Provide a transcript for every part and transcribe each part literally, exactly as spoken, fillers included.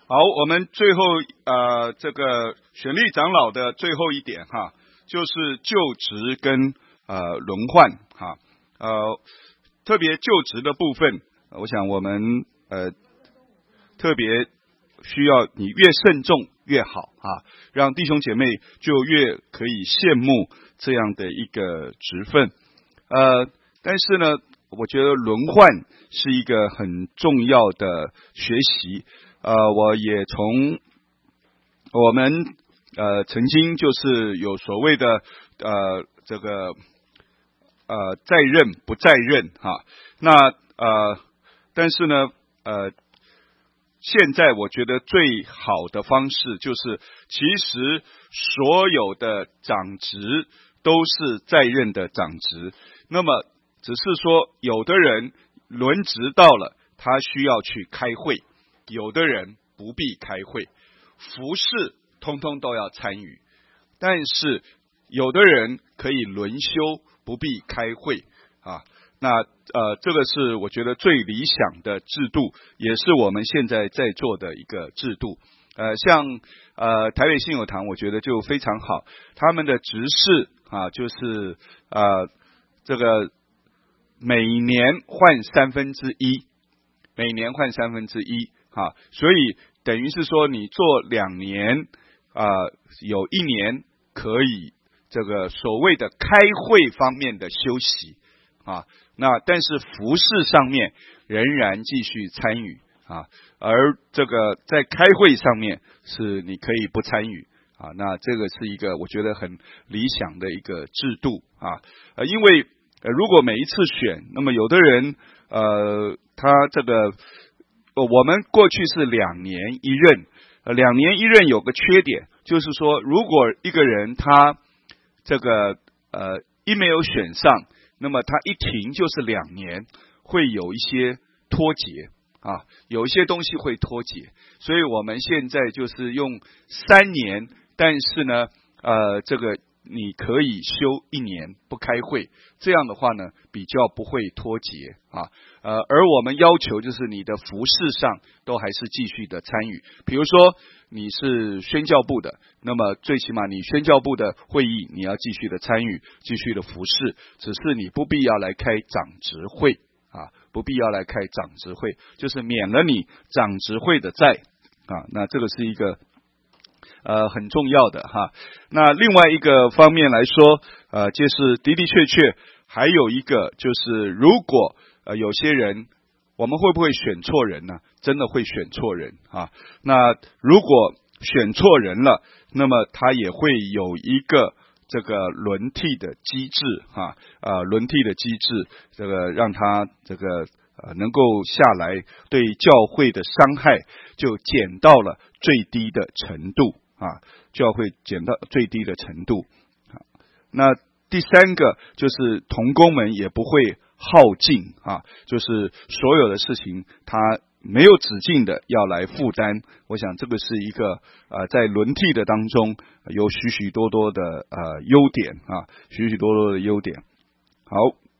好，我们最后呃这个选立长老的最后一点哈，就是就职跟呃轮换哈，呃特别就职的部分，我想我们呃特别需要你越慎重越好啊，让弟兄姐妹就越可以羡慕这样的一个职分。呃，但是呢，我觉得轮换是一个很重要的学习。呃，我也从我们呃曾经就是有所谓的呃这个呃在任不在任哈，那呃但是呢呃现在我觉得最好的方式就是，其实所有的长职都是在任的长职，那么只是说有的人轮值到了，他需要去开会。有的人不必开会，服事通通都要参与，但是有的人可以轮休，不必开会啊。那呃，这个是我觉得最理想的制度，也是我们现在在做的一个制度。呃，像呃台北信友堂，我觉得就非常好，他们的执事啊，就是呃这个每年换三分之一，每年换三分之一。啊，所以等于是说，你做两年，啊、呃，有一年可以这个所谓的开会方面的休息啊，那但是服事上面仍然继续参与啊，而这个在开会上面是你可以不参与啊，那这个是一个我觉得很理想的一个制度啊，呃，因为呃如果每一次选，那么有的人呃他这个。我们过去是两年一任，呃，两年一任有个缺点，就是说，如果一个人他这个呃一没有选上，那么他一停就是两年，会有一些脱节啊，有一些东西会脱节，所以我们现在就是用三年，但是呢，呃，这个你可以休一年不开会，这样的话呢，比较不会脱节啊。呃，而我们要求就是你的服事上都还是继续的参与，比如说你是宣教部的，那么最起码你宣教部的会议你要继续的参与，继续的服事，只是你不必要来开长职会啊，不必要来开长职会，就是免了你长职会的债啊，那这个是一个呃很重要的哈。那另外一个方面来说，呃，就是的的确确还有一个就是如果呃，有些人，我们会不会选错人呢？真的会选错人啊！那如果选错人了，那么他也会有一个这个轮替的机制啊，呃，轮替的机制，这个让他这个呃能够下来，对教会的伤害就减到了最低的程度啊，教会减到最低的程度啊。那第三个就是同工们也不会耗尽啊，就是所有的事情他没有止境的要来负担。我想这个是一个呃在轮替的当中有许许多多的呃优点啊，许许多多的优点。好，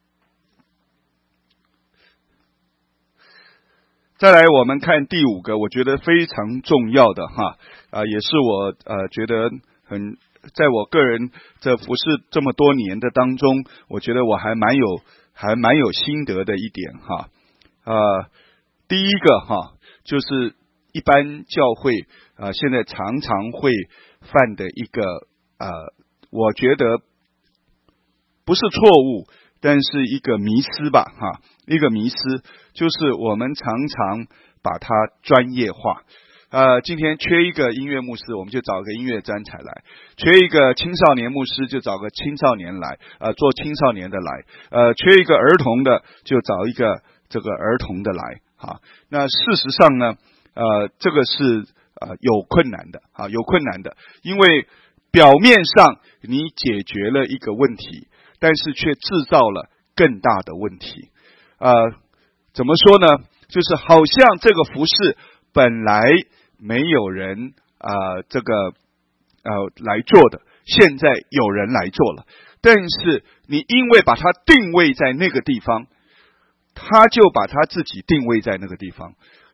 再来我们看第五个，我觉得非常重要的哈啊、呃，也是我呃觉得很。在我个人这服侍这么多年的当中，我觉得我还蛮有还蛮有心得的一点哈。呃，第一个哈，就是一般教会啊、呃，现在常常会犯的一个呃，我觉得不是错误，但是一个迷思吧哈，一个迷思就是我们常常把它专业化。呃，今天缺一个音乐牧师，我们就找个音乐专才来；缺一个青少年牧师，就找个青少年来，呃，做青少年的来；呃，缺一个儿童的，就找一个这个儿童的来。哈，那事实上呢，呃，这个是呃有困难的啊，有困难的，因为表面上你解决了一个问题，但是却制造了更大的问题。呃，怎么说呢？就是好像这个服事本来没有人呃这个呃来做的，现在有人来做了，但是你因为把它定位在那个地方，他就把他自己定位在那个地方，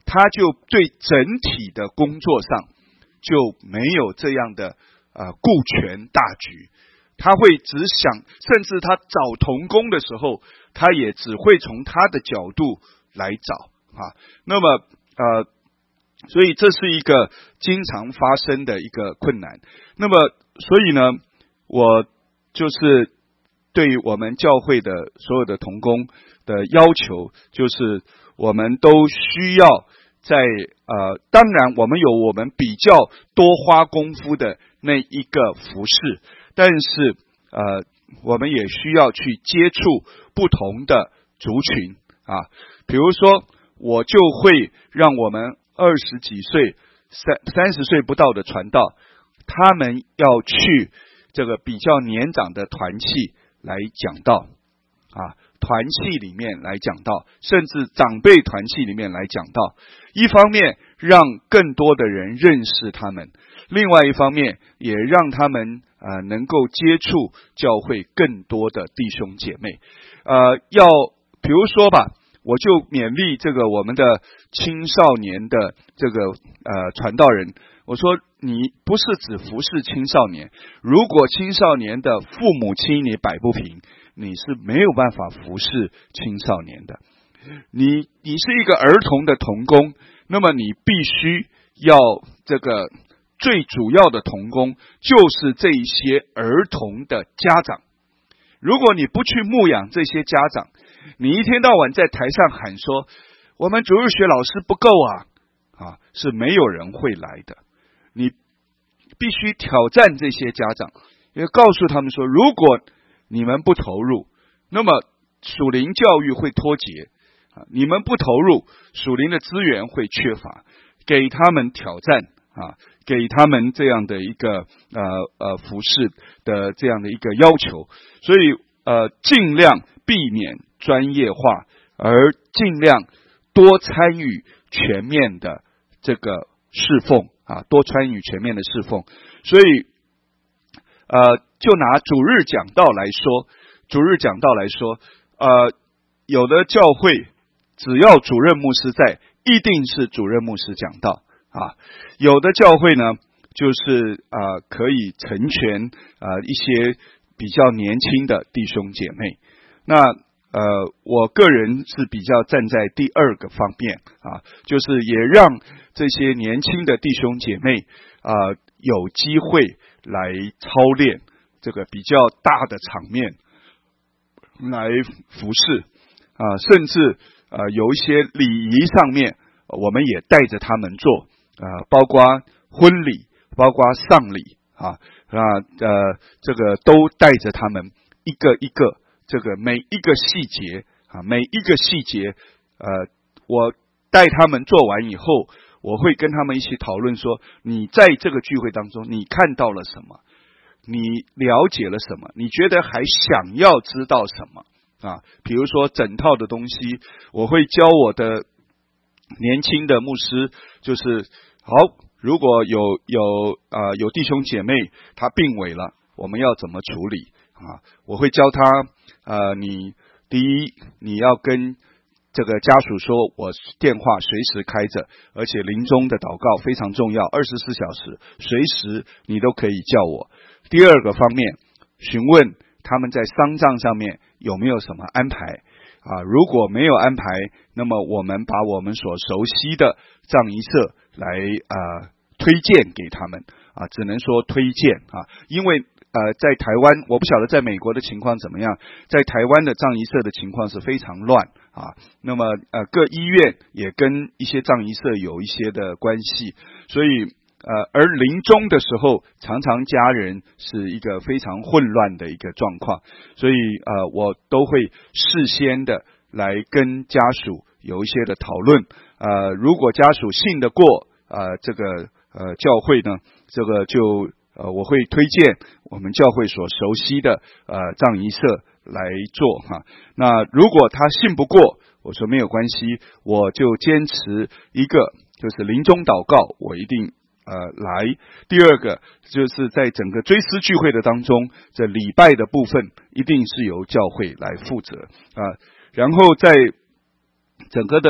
他就对整体的工作上就没有这样的呃顾全大局，他会只想，甚至他找同工的时候，他也只会从他的角度来找啊。那么呃，所以这是一个经常发生的一个困难。那么所以呢，我就是对我们教会的所有的同工的要求，就是我们都需要在呃，当然我们有我们比较多花功夫的那一个服事，但是呃，我们也需要去接触不同的族群啊。比如说，我就会让我们二十几岁、三三十岁不到的传道，他们要去这个比较年长的团契来讲道啊。团契里面来讲道，甚至长辈团契里面来讲道，一方面让更多的人认识他们，另外一方面也让他们呃能够接触教会更多的弟兄姐妹。呃，要比如说吧，我就勉励这个我们的青少年的这个呃传道人，我说你不是只服侍青少年，如果青少年的父母亲你摆不平，你是没有办法服侍青少年的。你你是一个儿童的同工，那么你必须要这个最主要的同工就是这一些儿童的家长。如果你不去牧养这些家长，你一天到晚在台上喊说我们主日学老师不够啊啊，是没有人会来的。你必须挑战这些家长，也告诉他们说，如果你们不投入，那么属灵教育会脱节啊！你们不投入，属灵的资源会缺乏，给他们挑战啊，给他们这样的一个呃呃服事的这样的一个要求，所以呃尽量避免专业化，而尽量多参与全面的这个侍奉啊，多参与全面的侍奉，所以呃。就拿主日讲道来说，主日讲道来说，呃，有的教会只要主任牧师在，一定是主任牧师讲道啊。有的教会呢，就是呃可以成全呃一些比较年轻的弟兄姐妹。那呃，我个人是比较站在第二个方面啊，就是也让这些年轻的弟兄姐妹啊、呃、有机会来操练这个比较大的场面来服侍啊、呃，甚至呃有一些礼仪上面，我们也带着他们做啊、呃，包括婚礼，包括丧礼啊啊呃这个都带着他们一个一个这个每一个细节啊每一个细节呃我带他们做完以后，我会跟他们一起讨论说，你在这个聚会当中你看到了什么？你了解了什么？你觉得还想要知道什么啊？比如说整套的东西，我会教我的年轻的牧师，就是好，如果有有呃有弟兄姐妹他病危了，我们要怎么处理啊？我会教他呃，你第一你要跟这个家属说，我电话随时开着，而且临终的祷告非常重要，二十四小时随时你都可以叫我。第二个方面，询问他们在丧葬上面有没有什么安排啊？如果没有安排，那么我们把我们所熟悉的葬仪社来啊、呃、推荐给他们啊，只能说推荐啊，因为呃在台湾，我不晓得在美国的情况怎么样，在台湾的葬仪社的情况是非常乱啊。那么呃各医院也跟一些葬仪社有一些的关系，所以。呃，而临终的时候，常常家人是一个非常混乱的一个状况，所以呃，我都会事先的来跟家属有一些的讨论。呃，如果家属信得过呃这个呃教会呢，这个就呃我会推荐我们教会所熟悉的呃葬仪社来做哈。那如果他信不过，我说没有关系，我就坚持一个就是临终祷告，我一定。呃，来，第二个就是在整个追思聚会的当中，这礼拜的部分一定是由教会来负责啊、呃。然后在整个的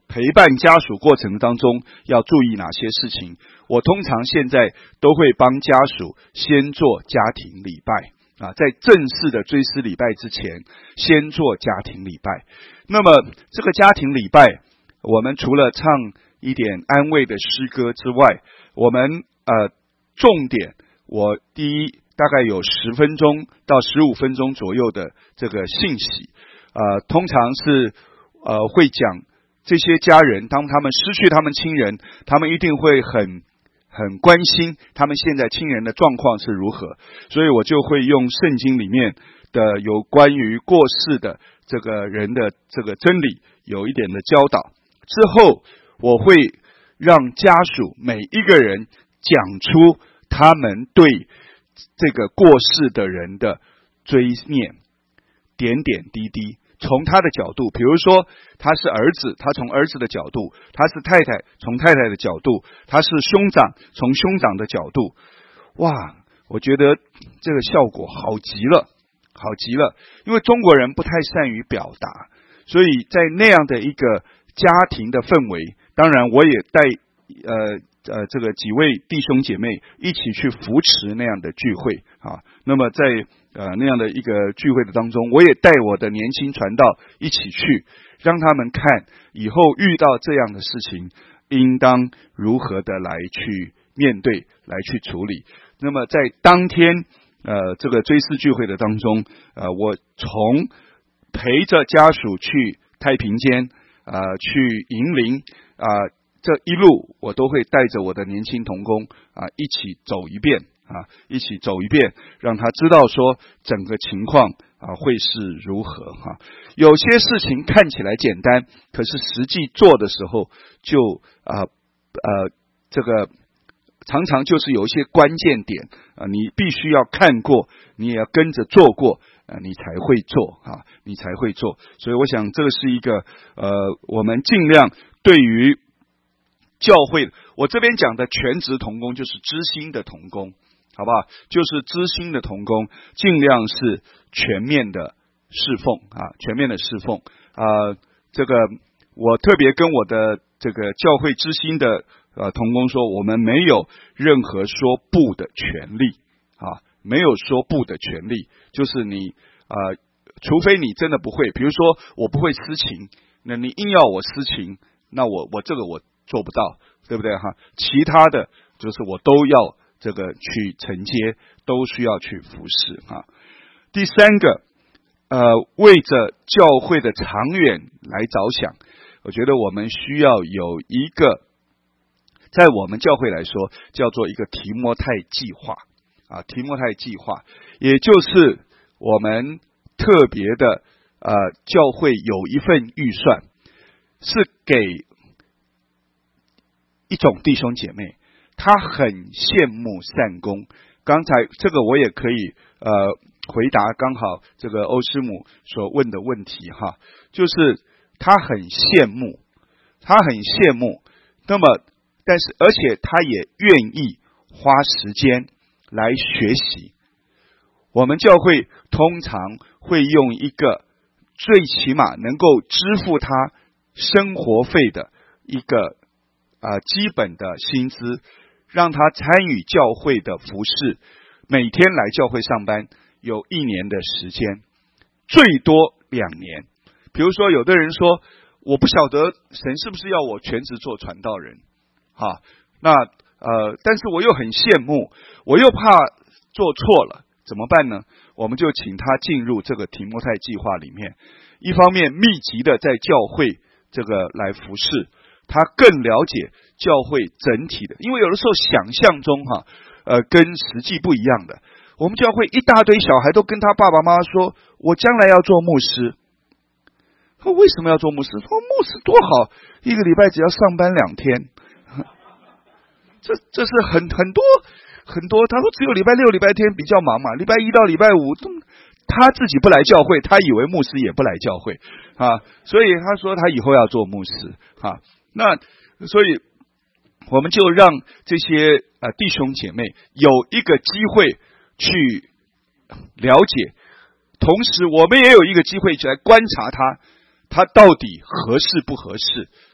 陪伴家属过程当中要注意哪些事情。我通常现在都会帮家属先做家庭礼拜啊，在正式的追思礼拜之前，先做家庭礼拜。那么这个家庭礼拜，我们除了唱一点安慰的诗歌之外，我们呃重点，我第一大概有十分钟到十五分钟左右的这个信息，呃，通常是呃会讲这些家人，当他们失去他们亲人，他们一定会很很关心他们现在亲人的状况是如何，所以我就会用圣经里面的有关于过世的这个人的这个真理有一点的教导。之后我会让家属每一个人讲出他们对这个过世的人的追念，点点滴滴，从他的角度，比如说他是儿子，他从儿子的角度；他是太太，从太太的角度；他是兄长，从兄长的角度。哇，我觉得这个效果好极了，好极了！因为中国人不太善于表达，所以在那样的一个家庭的氛围，当然我也带呃呃这个几位弟兄姐妹一起去扶持那样的聚会啊。那么在呃那样的一个聚会的当中，我也带我的年轻传道一起去，让他们看以后遇到这样的事情，应当如何的来去面对，来去处理。那么在当天呃这个追思聚会的当中，呃我从陪着家属去太平间呃去迎灵啊、呃，这一路我都会带着我的年轻同工啊、呃、一起走一遍啊，一起走一遍，让他知道说整个情况啊会是如何哈、啊。有些事情看起来简单，可是实际做的时候就啊 呃, 呃这个常常就是有一些关键点啊，你必须要看过，你也要跟着做过，呃，你才会做啊，你才会做。所以我想这个是一个呃，我们尽量对于教会，我这边讲的全职同工就是知心的同工，好不好？就是知心的同工，尽量是全面的侍奉啊，全面的侍奉啊、呃。这个我特别跟我的这个教会知心的呃同工说，我们没有任何说不的权利啊，没有说不的权利，就是你呃，除非你真的不会，比如说我不会司琴，那你硬要我司琴，那我我这个我做不到，对不对哈？其他的就是我都要这个去承接，都需要去服侍哈。第三个，呃，为着教会的长远来着想，我觉得我们需要有一个，在我们教会来说，叫做一个提摩太计划啊，提摩太计划，也就是我们特别的呃，教会有一份预算，是给一种弟兄姐妹，他很羡慕善功。刚才这个我也可以呃回答，刚好这个欧师母所问的问题哈，就是他很羡慕，他很羡慕，那么但是而且他也愿意花时间来学习。我们教会通常会用一个最起码能够支付他生活费的一个啊、呃、基本的薪资，让他参与教会的服事，每天来教会上班，有一年的时间，最多两年。比如说有的人说，我不晓得神是不是要我全职做传道人啊，那呃，但是我又很羡慕，我又怕做错了，怎么办呢？我们就请他进入这个提摩太计划里面，一方面密集的在教会这个来服事，他更了解教会整体的，因为有的时候想象中哈，呃，跟实际不一样的。我们教会一大堆小孩都跟他爸爸妈妈说，我将来要做牧师。他为什么要做牧师？说牧师多好，一个礼拜只要上班两天。这这是很很多很多，他说只有礼拜六、礼拜天比较忙嘛，礼拜一到礼拜五，他自己不来教会，他以为牧师也不来教会啊，所以他说他以后要做牧师啊。那所以我们就让这些呃弟兄姐妹有一个机会去了解，同时我们也有一个机会去来观察他，他到底合适不合适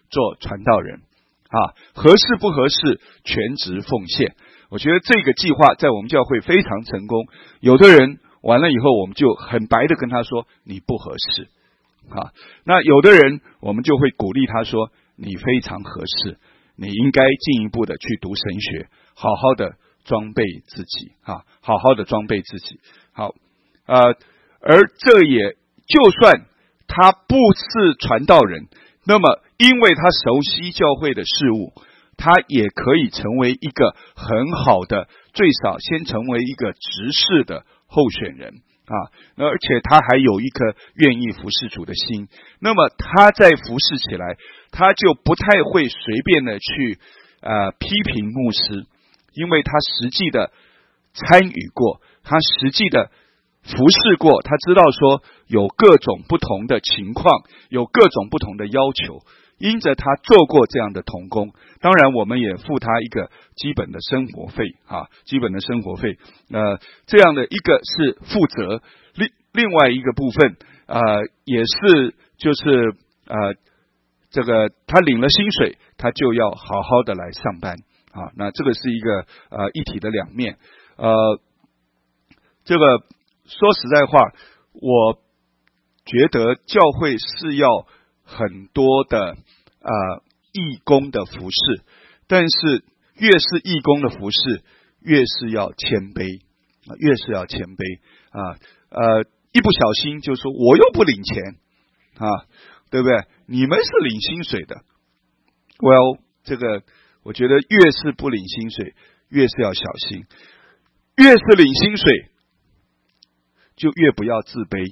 做传道人啊，合适不合适，全职奉献。我觉得这个计划在我们教会非常成功。有的人完了以后，我们就很白的跟他说你不合适啊。那有的人我们就会鼓励他说你非常合适，你应该进一步的去读神学，好好的装备自己啊，好好的装备自己。好，呃，而这也就算他不是传道人，那么因为他熟悉教会的事务，他也可以成为一个很好的，最少先成为一个执事的候选人啊。而且他还有一颗愿意服侍主的心，那么他在服侍起来，他就不太会随便的去呃批评牧师，因为他实际的参与过，他实际的服侍过，他知道说有各种不同的情况，有各种不同的要求，因着他做过这样的同工，当然我们也付他一个基本的生活费啊，基本的生活费。呃，这样的一个是负责，另另外一个部分，呃，也是就是呃，这个他领了薪水，他就要好好的来上班啊。那这个是一个呃一体的两面。呃，这个说实在话，我觉得教会是要很多的呃义工的服侍，但是越是义工的服侍，越是要谦卑，越是要谦卑啊。呃，一不小心就说我又不领钱啊，对不对？你们是领薪水的 ，Well， 这个我觉得越是不领薪水，越是要小心，越是领薪水，就越不要自卑。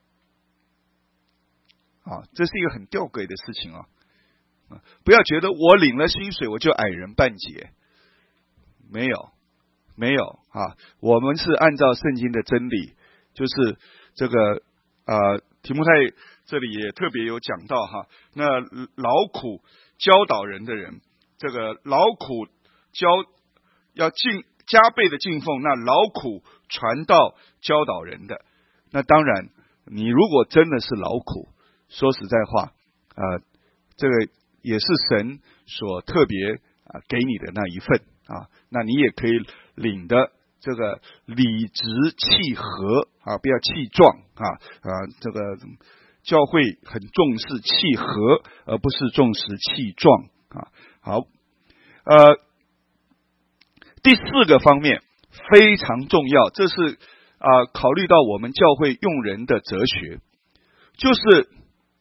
啊，这是一个很吊诡的事情啊！不要觉得我领了薪水我就矮人半截，没有，没有啊！我们是按照圣经的真理，就是这个呃，提摩太这里也特别有讲到哈，那劳苦教导人的人，这个劳苦教要敬加倍的敬奉，那劳苦传道教导人的，那当然，你如果真的是劳苦。说实在话，呃，这个也是神所特别啊、呃、给你的那一份啊，那你也可以领的这个理直气和啊，不要气壮啊啊，这个教会很重视气和，而不是重视气壮啊。好，呃，第四个方面非常重要，这是啊、呃、考虑到我们教会用人的哲学，就是。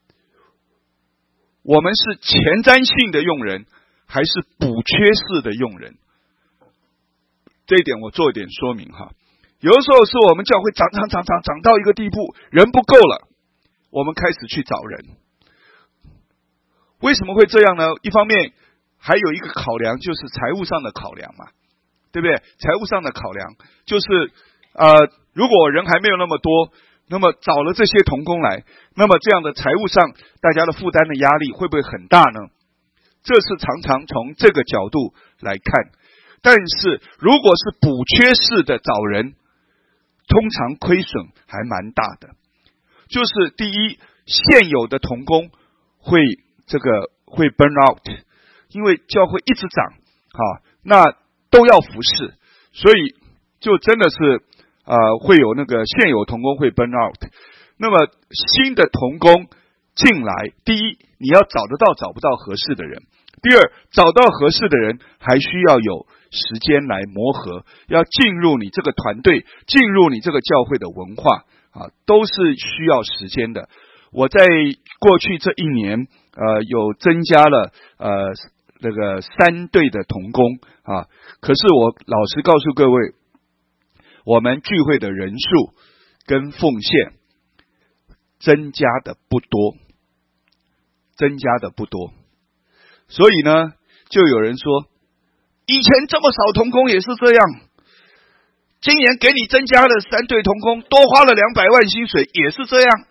我们是前瞻性的用人，还是补缺式的用人？这一点我做一点说明哈。有的时候是我们教会长长长长长到一个地步，人不够了，我们开始去找人。为什么会这样呢？一方面还有一个考量，就是财务上的考量嘛，对不对？财务上的考量就是呃，如果人还没有那么多。那么找了这些同工来，那么这样的财务上大家的负担的压力会不会很大呢？这是常常从这个角度来看。但是如果是补缺式的找人，通常亏损还蛮大的。就是第一，现有的同工会这个会 burn out， 因为教会一直涨啊，那都要服侍，所以就真的是呃，会有那个现有同工会 burn out， 那么新的同工进来，第一你要找得到找不到合适的人，第二找到合适的人还需要有时间来磨合，要进入你这个团队，进入你这个教会的文化啊，都是需要时间的。我在过去这一年呃，有增加了呃那个三队的同工啊，可是我老实告诉各位，我们聚会的人数跟奉献增加的不多，增加的不多。所以呢，就有人说，以前这么少同工也是这样，今年给你增加了三对同工，多花了两百万薪水也是这样，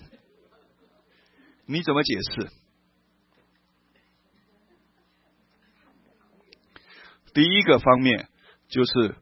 你怎么解释？第一个方面就是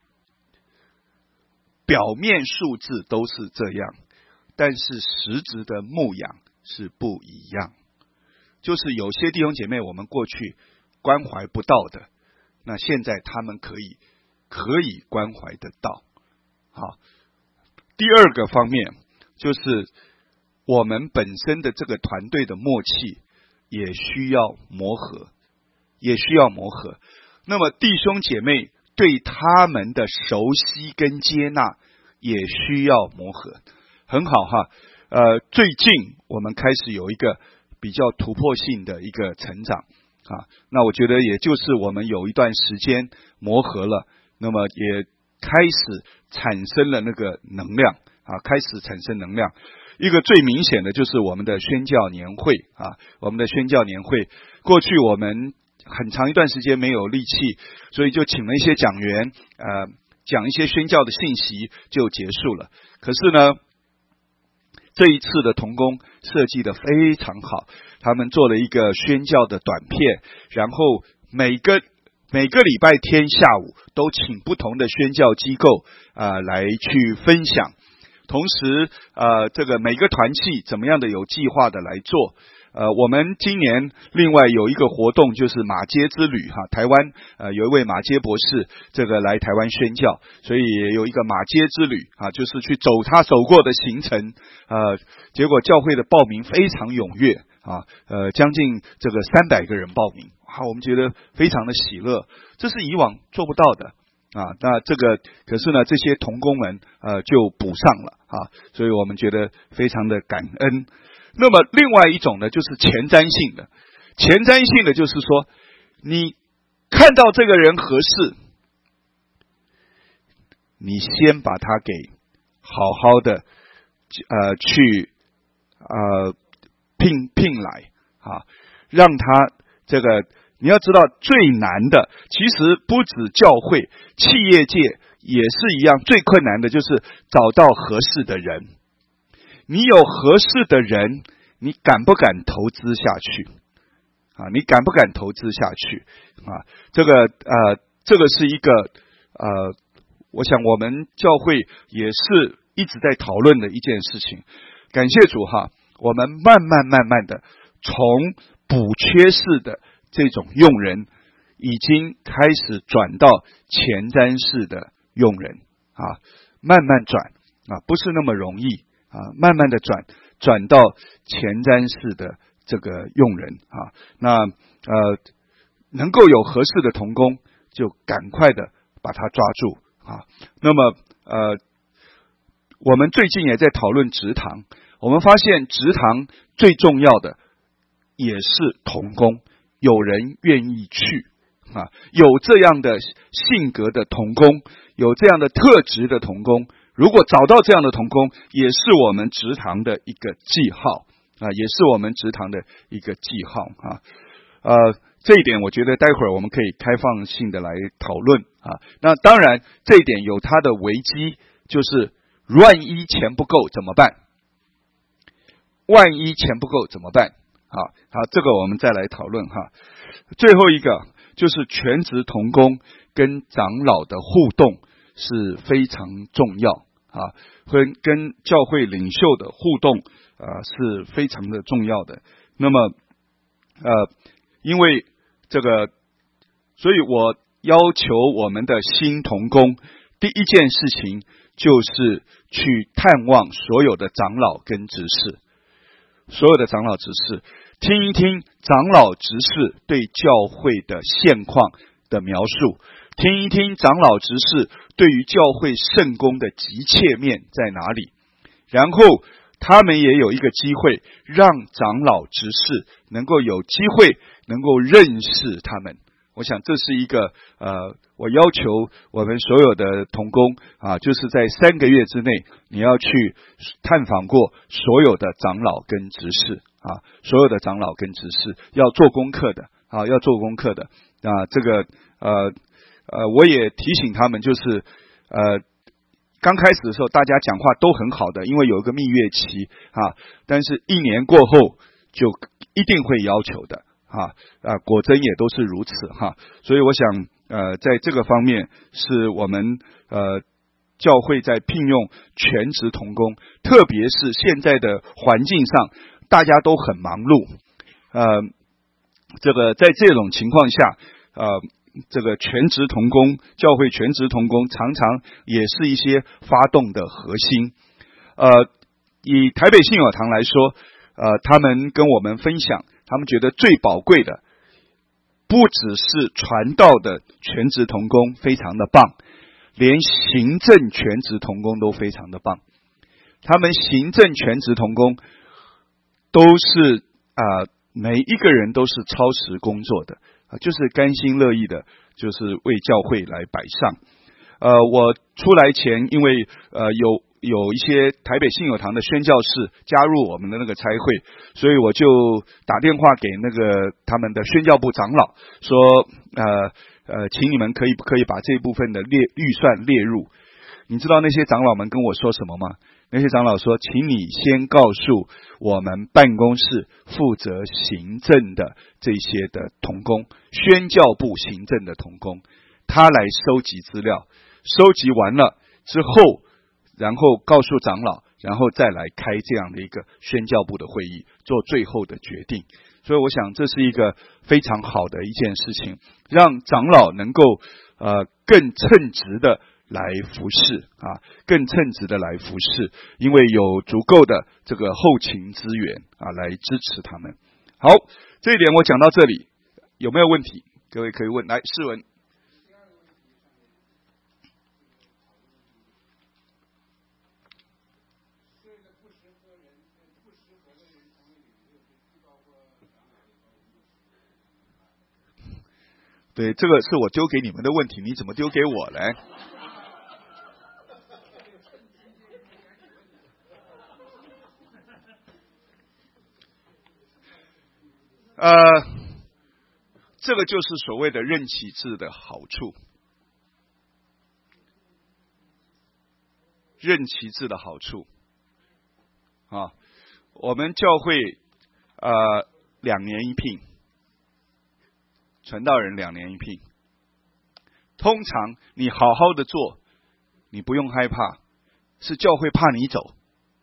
表面数字都是这样，但是实质的牧养是不一样就是有些弟兄姐妹我们过去关怀不到的，那现在他们可以可以关怀得到。好，第二个方面就是我们本身的这个团队的默契也需要磨合，也需要磨合。那么弟兄姐妹对他们的熟悉跟接纳也需要磨合。很好哈，呃，最近我们开始有一个比较突破性的一个成长啊，那我觉得也就是我们有一段时间磨合了，那么也开始产生了那个能量啊，开始产生能量。一个最明显的就是我们的宣教年会啊，我们的宣教年会，过去我们很长一段时间没有力气，所以就请了一些讲员，呃，讲一些宣教的信息就结束了。可是呢，这一次的同工设计的非常好，他们做了一个宣教的短片，然后每个每个礼拜天下午都请不同的宣教机构呃来去分享，同时呃这个每个团契怎么样的有计划的来做。呃，我们今年另外有一个活动，就是马街之旅哈，台湾呃有一位马街博士，这个来台湾宣教，所以也有一个马街之旅啊，就是去走他走过的行程。呃，结果教会的报名非常踊跃啊，呃，将近这个三百个人报名，啊，我们觉得非常的喜乐，这是以往做不到的啊。那这个可是呢，这些同工们呃就补上了啊，所以我们觉得非常的感恩。那么另外一种呢，就是前瞻性的。前瞻性的就是说，你看到这个人合适，你先把他给好好的呃去呃聘聘来啊，让他这个你要知道最难的，其实不止教会，企业界也是一样，最困难的就是找到合适的人。你有合适的人，你敢不敢投资下去啊？你敢不敢投资下去啊？这个呃，这个是一个呃，我想我们教会也是一直在讨论的一件事情。感谢主哈，我们慢慢慢慢的从补缺式的这种用人，已经开始转到前瞻式的用人啊，慢慢转啊，不是那么容易。啊，慢慢的转转到前瞻式的这个用人啊，那呃能够有合适的同工，就赶快的把他抓住啊。那么呃，我们最近也在讨论职堂，我们发现职堂最重要的也是同工，有人愿意去啊，有这样的性格的同工，有这样的特质的同工。如果找到这样的同工，也是我们职堂的一个记号啊，也是我们职堂的一个记号啊。呃，这一点我觉得待会儿我们可以开放性的来讨论啊。那当然，这一点有它的危机，就是万一钱不够怎么办？万一钱不够怎么办？好，好，这个我们再来讨论哈。最后一个就是全职同工跟长老的互动是非常重要。啊，跟跟教会领袖的互动啊、呃、是非常的重要的。那么呃，因为这个，所以我要求我们的新同工，第一件事情就是去探望所有的长老跟执事，所有的长老执事，听一听长老执事对教会的现况的描述。听一听长老执事对于教会圣工的急切面在哪里，然后他们也有一个机会让长老执事能够有机会能够认识他们。我想这是一个呃，我要求我们所有的同工啊，就是在三个月之内，你要去探访过所有的长老跟执事啊，所有的长老跟执事要做功课的啊，要做功课的啊，这个呃。呃，我也提醒他们，就是呃，刚开始的时候大家讲话都很好的，因为有一个蜜月期啊，但是一年过后就一定会要求的啊啊，果真也都是如此哈。所以我想呃，在这个方面是我们呃教会在聘用全职同工，特别是现在的环境上大家都很忙碌， 呃，这个在这种情况下，呃，这个全职同工，教会全职同工常常也是一些发动的核心。呃，以台北信友堂来说，呃，他们跟我们分享，他们觉得最宝贵的，不只是传道的全职同工非常的棒，连行政全职同工都非常的棒。他们行政全职同工都是啊、呃，每一个人都是超时工作的啊、呃，就是甘心乐意的，就是为教会来摆上。呃，我出来前，因为呃有有一些台北信友堂的宣教士加入我们的那个差会，所以我就打电话给那个他们的宣教部长老，说呃呃，请你们可以不可以把这一部分的列预算列入？你知道那些长老们跟我说什么吗？那些长老说，请你先告诉我们办公室负责行政的这些的同工，宣教部行政的同工，他来收集资料，收集完了之后，然后告诉长老，然后再来开这样的一个宣教部的会议，做最后的决定。所以我想这是一个非常好的一件事情，让长老能够呃更称职的来服侍啊，更称职的来服侍，因为有足够的这个后勤资源啊来支持他们。好，这一点我讲到这里，有没有问题？各位可以问。来，世文。对，这个是我丢给你们的问题，你怎么丢给我来？呃，这个就是所谓的任期制的好处。任期制的好处啊，我们教会呃两年一聘，传道人两年一聘。通常你好好的做，你不用害怕，是教会怕你走。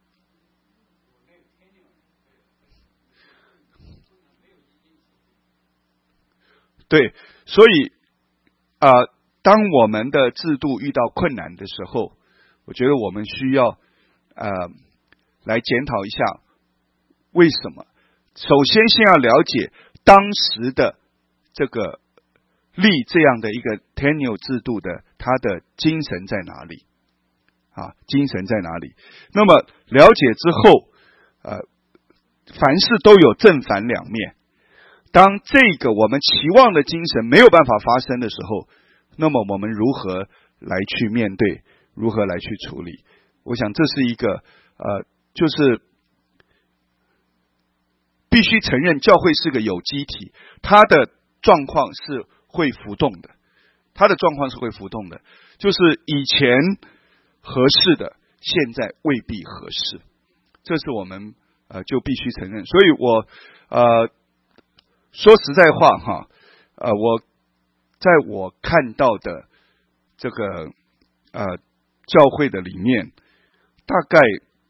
对，所以啊、呃，当我们的制度遇到困难的时候，我觉得我们需要呃来检讨一下为什么。首先，先要了解当时的这个立这样的一个 tenure 制度的它的精神在哪里啊？精神在哪里？那么了解之后，呃，凡事都有正反两面。当这个我们期望的精神没有办法发生的时候，那么我们如何来去面对，如何来去处理？我想这是一个呃，就是必须承认，教会是个有机体，它的状况是会浮动的，它的状况是会浮动的，就是以前合适的，现在未必合适，这是我们呃就必须承认。所以我呃。说实在话哈，呃，我在我看到的这个呃教会的里面，大概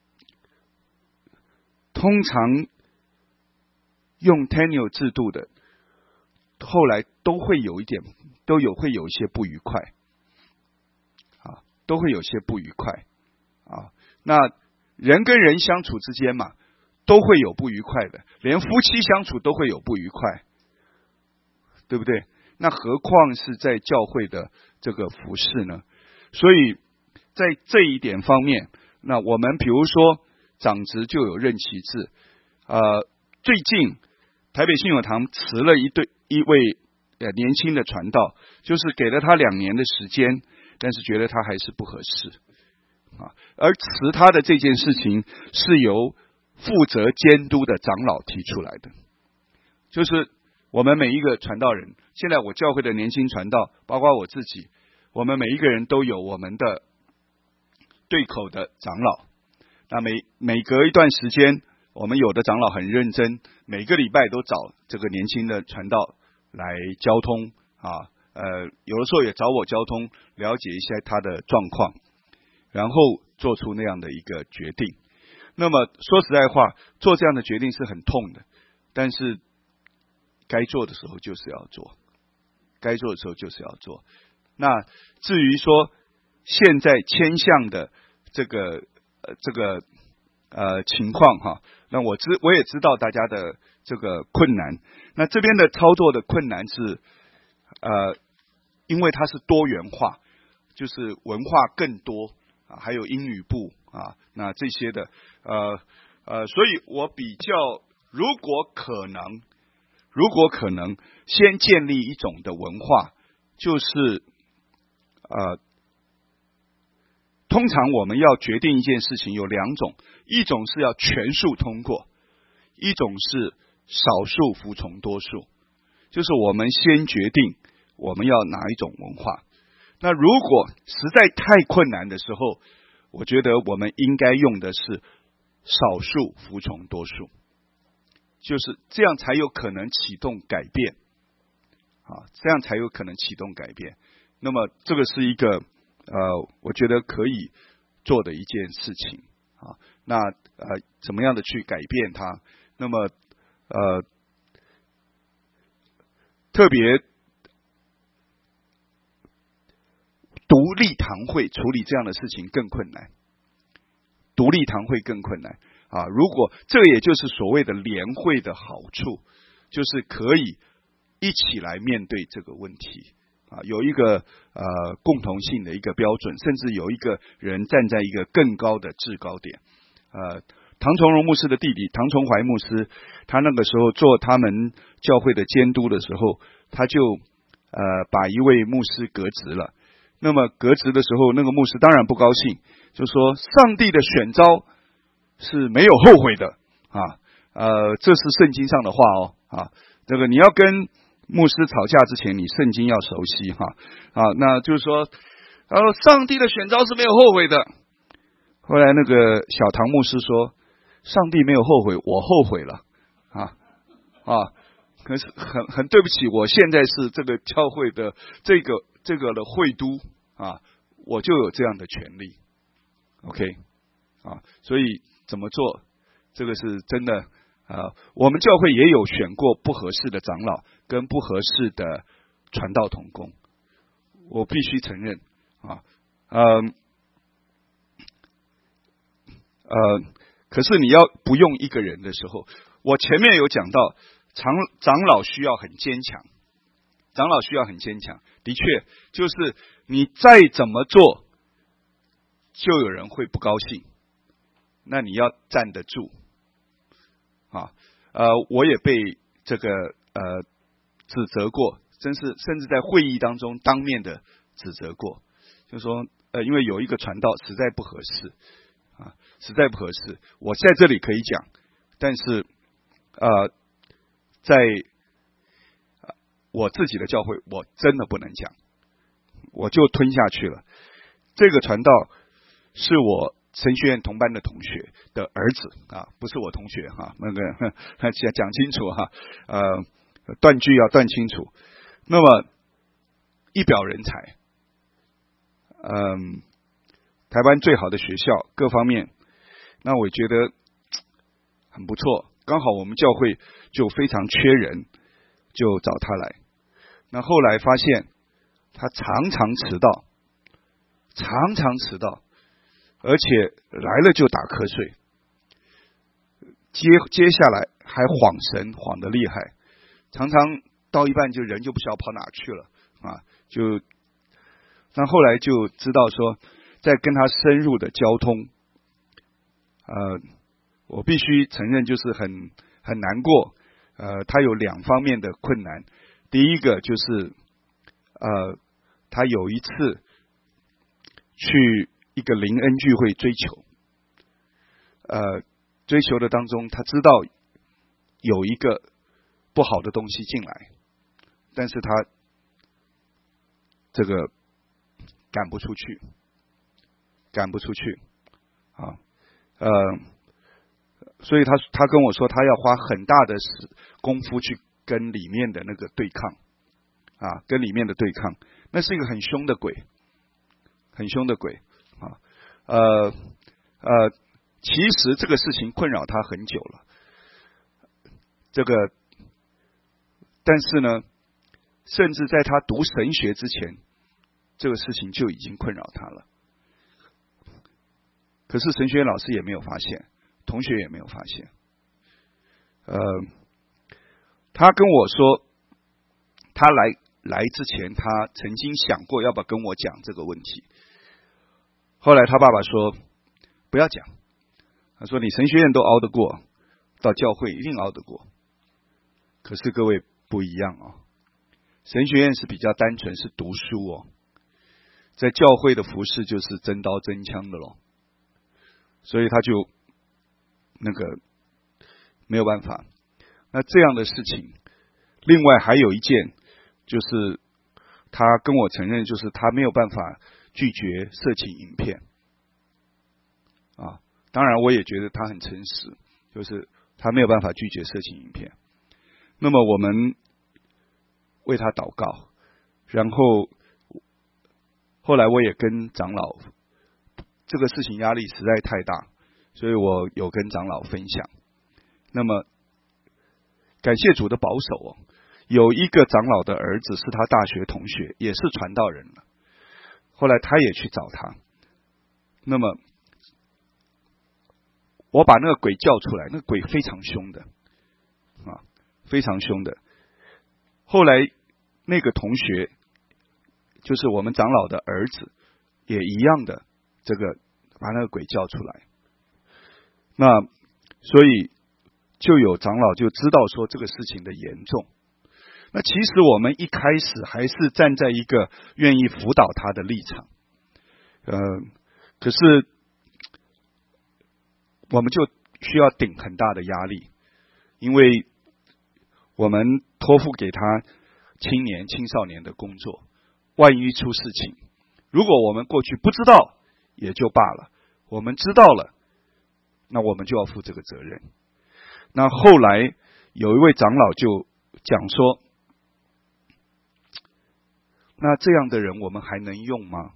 通常用 tenure 制度的，后来都会有一点，都有会有一些不愉快，啊，都会有些不愉快啊。那人跟人相处之间嘛，都会有不愉快的，连夫妻相处都会有不愉快，对不对？那何况是在教会的这个服事呢？所以在这一点方面，那我们比如说长职就有任期制，呃，最近台北信友堂辞了一对一位呃年轻的传道，就是给了他两年的时间，但是觉得他还是不合适啊。而辞他的这件事情是由负责监督的长老提出来的，就是我们每一个传道人，现在我教会的年轻传道，包括我自己，我们每一个人都有我们的对口的长老。那每每隔一段时间，我们有的长老很认真，每个礼拜都找这个年轻的传道来交通啊，呃，有的时候也找我交通，了解一下他的状况，然后做出那样的一个决定。那么说实在话，做这样的决定是很痛的，但是该做的时候就是要做，该做的时候就是要做。那至于说现在牵项的这个呃这个呃情况哈，那我知我也知道大家的这个困难。那这边的操作的困难是呃，因为它是多元化，就是文化更多啊，还有英语部啊，那这些的呃呃，所以我比较如果可能，如果可能，先建立一种的文化，就是呃。通常我们要决定一件事情有两种，一种是要全数通过，一种是少数服从多数。就是我们先决定我们要哪一种文化。那如果实在太困难的时候，我觉得我们应该用的是少数服从多数，就是这样才有可能启动改变啊，这样才有可能启动改变。那么这个是一个呃，我觉得可以做的一件事情啊。那呃，怎么样的去改变它？那么呃，特别独立堂会处理这样的事情更困难，独立堂会更困难啊。如果这也就是所谓的联会的好处，就是可以一起来面对这个问题。啊，有一个呃共同性的一个标准，甚至有一个人站在一个更高的制高点。呃，唐崇荣牧师的弟弟唐崇怀牧师，他那个时候做他们教会的监督的时候，他就呃把一位牧师革职了。那么革职的时候，那个牧师当然不高兴，就说上帝的选召是没有后悔的啊，呃，这是圣经上的话哦啊，这个你要跟牧师吵架之前，你圣经要熟悉哈啊，那就是说，呃，上帝的选召是没有后悔的。后来那个小唐牧师说，上帝没有后悔，我后悔了啊啊，可是很很对不起，我现在是这个教会的这个这个的会督啊，我就有这样的权利 ，OK 啊，所以怎么做，这个是真的。啊，我们教会也有选过不合适的长老跟不合适的传道同工，我必须承认啊，呃，呃，可是你要不用一个人的时候，我前面有讲到，长长老需要很坚强，长老需要很坚强，的确，就是你再怎么做，就有人会不高兴，那你要站得住。啊，呃，我也被这个呃指责过，真是甚至在会议当中当面的指责过，就说呃，因为有一个传道实在不合适啊，实在不合适，我在这里可以讲，但是呃，在我自己的教会，我真的不能讲，我就吞下去了。这个传道是我神学院同班的同学的儿子啊，不是我同学哈，那个讲讲清楚哈，呃，断句要断清楚。那么一表人才，嗯，台湾最好的学校各方面，那我觉得很不错。刚好我们教会就非常缺人，就找他来。那后来发现他常常迟到，常常迟到。而且来了就打瞌睡，接接下来还晃神，晃得厉害，常常到一半就人就不晓得跑哪去了啊！就那后来就知道说，在跟他深入的交通，呃，我必须承认就是很很难过，呃，他有两方面的困难，第一个就是呃，他有一次去一个灵恩聚会追求，呃，追求的当中，他知道有一个不好的东西进来，但是他这个赶不出去，赶不出去啊，呃，所以他他跟我说，他要花很大的功夫去跟里面的那个对抗啊，跟里面的对抗，那是一个很凶的鬼，很凶的鬼。啊，呃呃，其实这个事情困扰他很久了。这个但是呢，甚至在他读神学之前，这个事情就已经困扰他了。可是神学院老师也没有发现，同学也没有发现。呃，他跟我说，他来来之前，他曾经想过要不要跟我讲这个问题。后来他爸爸说不要讲，他说你神学院都熬得过，到教会一定熬得过。可是各位不一样哦，神学院是比较单纯，是读书哦，在教会的服事就是真刀真枪的咯。所以他就那个没有办法。那这样的事情，另外还有一件，就是他跟我承认，就是他没有办法拒绝色情影片啊。当然，我也觉得他很诚实，就是他没有办法拒绝色情影片。那么我们为他祷告，然后后来我也跟长老。这个事情压力实在太大，所以我有跟长老分享。那么感谢主的保守哦，有一个长老的儿子是他大学同学，也是传道人了。后来他也去找他，那么我把那个鬼叫出来，那个鬼非常凶的啊，非常凶的。后来那个同学，就是我们长老的儿子，也一样的。这个把那个鬼叫出来，那所以就有长老就知道说这个事情的严重。那其实我们一开始还是站在一个愿意辅导他的立场，呃，可是我们就需要顶很大的压力，因为我们托付给他青年青少年的工作，万一出事情，如果我们过去不知道也就罢了，我们知道了，那我们就要负这个责任。那后来有一位长老就讲说，那这样的人我们还能用吗？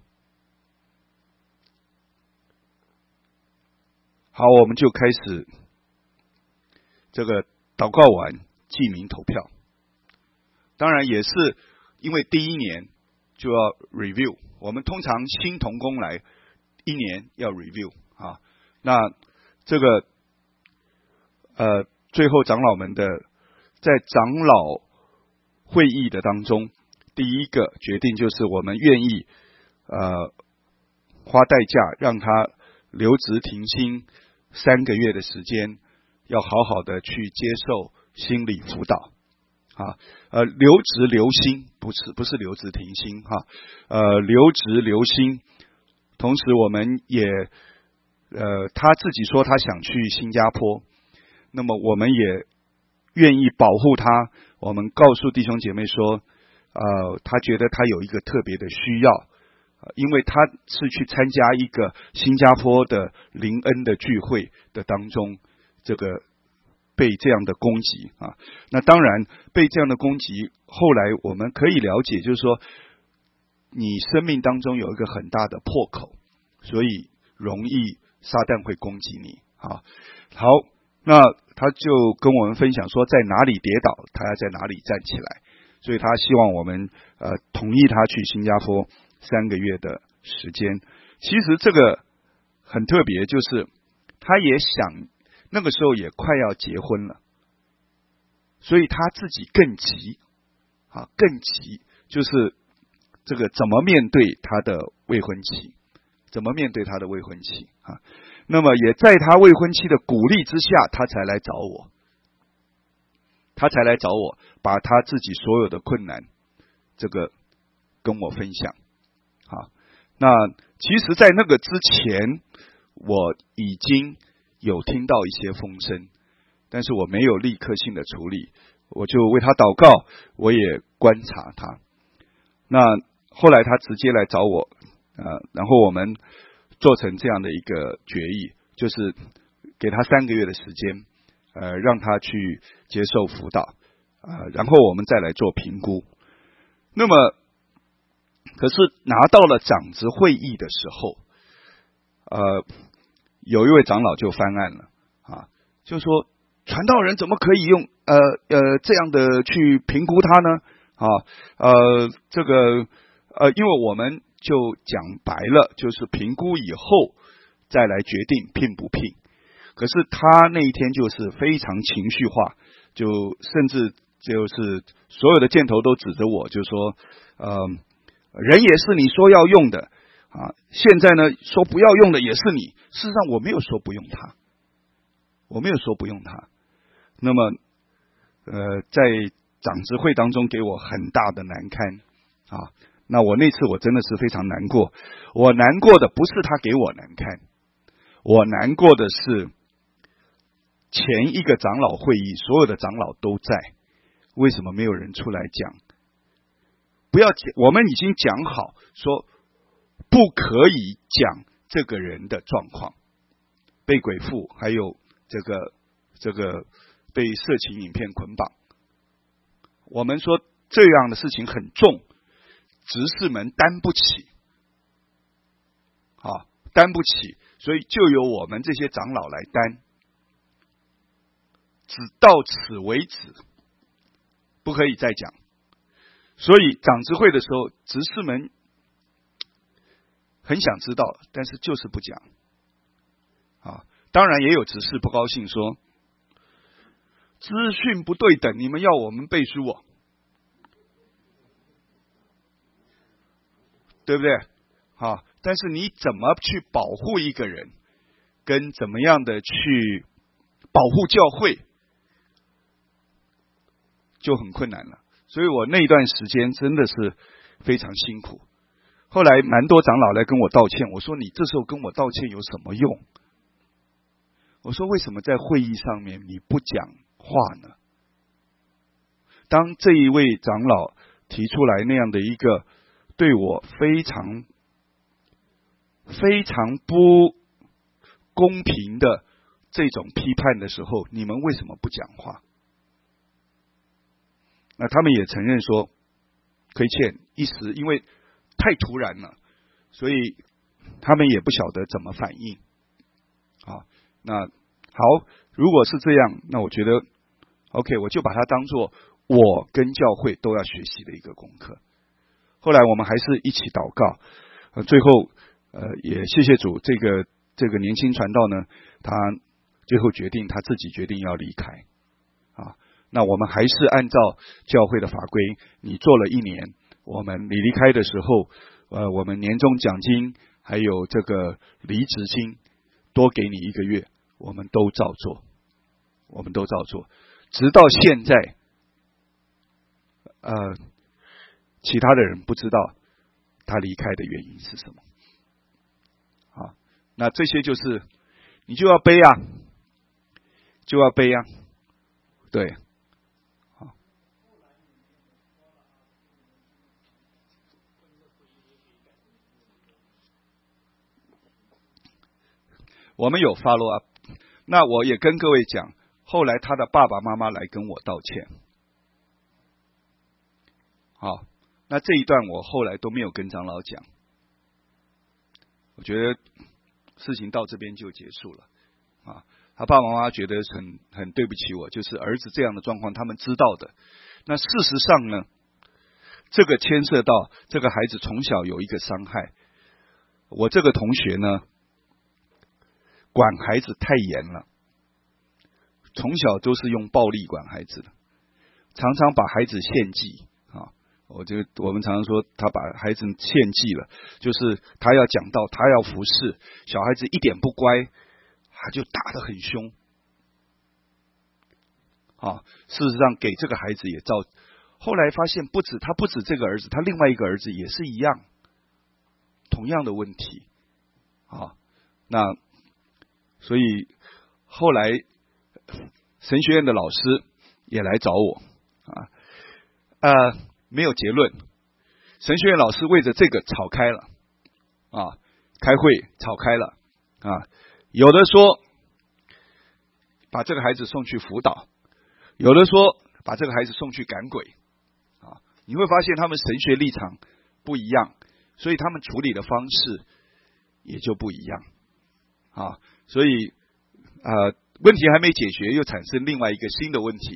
好，我们就开始这个祷告完记名投票。当然也是因为第一年就要 review， 我们通常新同工来一年要 review 啊，那这个呃，最后长老们的在长老会议的当中，第一个决定就是我们愿意呃花代价让他留职停薪三个月的时间，要好好的去接受心理辅导啊，呃，留职留薪不是不是留职停薪哈，呃，留职留薪。同时，我们也，呃，他自己说他想去新加坡，那么我们也愿意保护他。我们告诉弟兄姐妹说，呃，他觉得他有一个特别的需要，呃、因为他是去参加一个新加坡的灵恩的聚会的当中，这个被这样的攻击啊。那当然被这样的攻击，后来我们可以了解，就是说，你生命当中有一个很大的破口，所以容易撒旦会攻击你啊。好，那他就跟我们分享说，在哪里跌倒，他要在哪里站起来。所以他希望我们呃同意他去新加坡三个月的时间。其实这个很特别，就是他也想那个时候也快要结婚了，所以他自己更急啊，更急，就是这个怎么面对他的未婚妻，怎么面对他的未婚妻啊？那么也在他未婚妻的鼓励之下，他才来找我，他才来找我，把他自己所有的困难，这个跟我分享。啊，那其实，在那个之前，我已经有听到一些风声，但是我没有立刻性的处理，我就为他祷告，我也观察他。那后来他直接来找我，呃，然后我们做成这样的一个决议，就是给他三个月的时间，呃，让他去接受辅导，呃，然后我们再来做评估。那么，可是拿到了长执会议的时候，呃，有一位长老就翻案了啊，就说传道人怎么可以用啊呃呃这样的去评估他呢？啊呃这个呃，因为我们就讲白了，就是评估以后再来决定聘不聘。可是他那一天就是非常情绪化，就甚至就是所有的箭头都指着我，就说呃人也是你说要用的啊，现在呢说不要用的也是你。事实上我没有说不用他，我没有说不用他。那么呃在长执会当中给我很大的难堪啊，那我那次我真的是非常难过。我难过的不是他给我难堪，我难过的是前一个长老会议所有的长老都在，为什么没有人出来讲？不要讲，我们已经讲好说不可以讲这个人的状况，被鬼附，还有这个这个被色情影片捆绑。我们说这样的事情很重，执事们担不起，啊，担不起，所以就由我们这些长老来担。只到此为止，不可以再讲。所以长执会的时候，执事们很想知道，但是就是不讲。啊，当然也有执事不高兴，说资讯不对等，你们要我们背书哦，对不对？啊，但是你怎么去保护一个人，跟怎么样的去保护教会，就很困难了。所以我那段时间真的是非常辛苦。后来蛮多长老来跟我道歉，我说你这时候跟我道歉有什么用？我说为什么在会议上面你不讲话呢？当这一位长老提出来那样的一个对我非常非常不公平的这种批判的时候，你们为什么不讲话？那他们也承认说亏欠一时，因为太突然了，所以他们也不晓得怎么反应。啊，那好，如果是这样，那我觉得 OK， 我就把它当作我跟教会都要学习的一个功课。后来我们还是一起祷告，呃、最后呃也谢谢主，这个这个年轻传道呢，他最后决定他自己决定要离开啊。那我们还是按照教会的法规，你做了一年，我们你离开的时候，呃，我们年终奖金还有这个离职金多给你一个月，我们都照做，我们都照做，直到现在，呃，其他的人不知道他离开的原因是什么。啊，那这些就是你就要背啊，就要背啊，对。我们有 follow up， 那我也跟各位讲，后来他的爸爸妈妈来跟我道歉。好，那这一段我后来都没有跟长老讲，我觉得事情到这边就结束了啊。他爸爸妈妈觉得很很对不起我，就是儿子这样的状况他们知道的。那事实上呢，这个牵涉到这个孩子从小有一个伤害。我这个同学呢，管孩子太严了，从小都是用暴力管孩子的，常常把孩子献祭啊。我就我们常常说他把孩子献祭了，就是他要讲道，他要服侍，小孩子一点不乖，他就打得很凶啊。事实上给这个孩子也造，后来发现不止他不止这个儿子，他另外一个儿子也是一样，同样的问题啊。那所以后来神学院的老师也来找我啊，呃，没有结论。神学院老师为着这个吵开了啊，开会吵开了啊。有的说把这个孩子送去辅导，有的说把这个孩子送去赶鬼啊。你会发现他们神学立场不一样，所以他们处理的方式也就不一样啊。所以呃，问题还没解决，又产生另外一个新的问题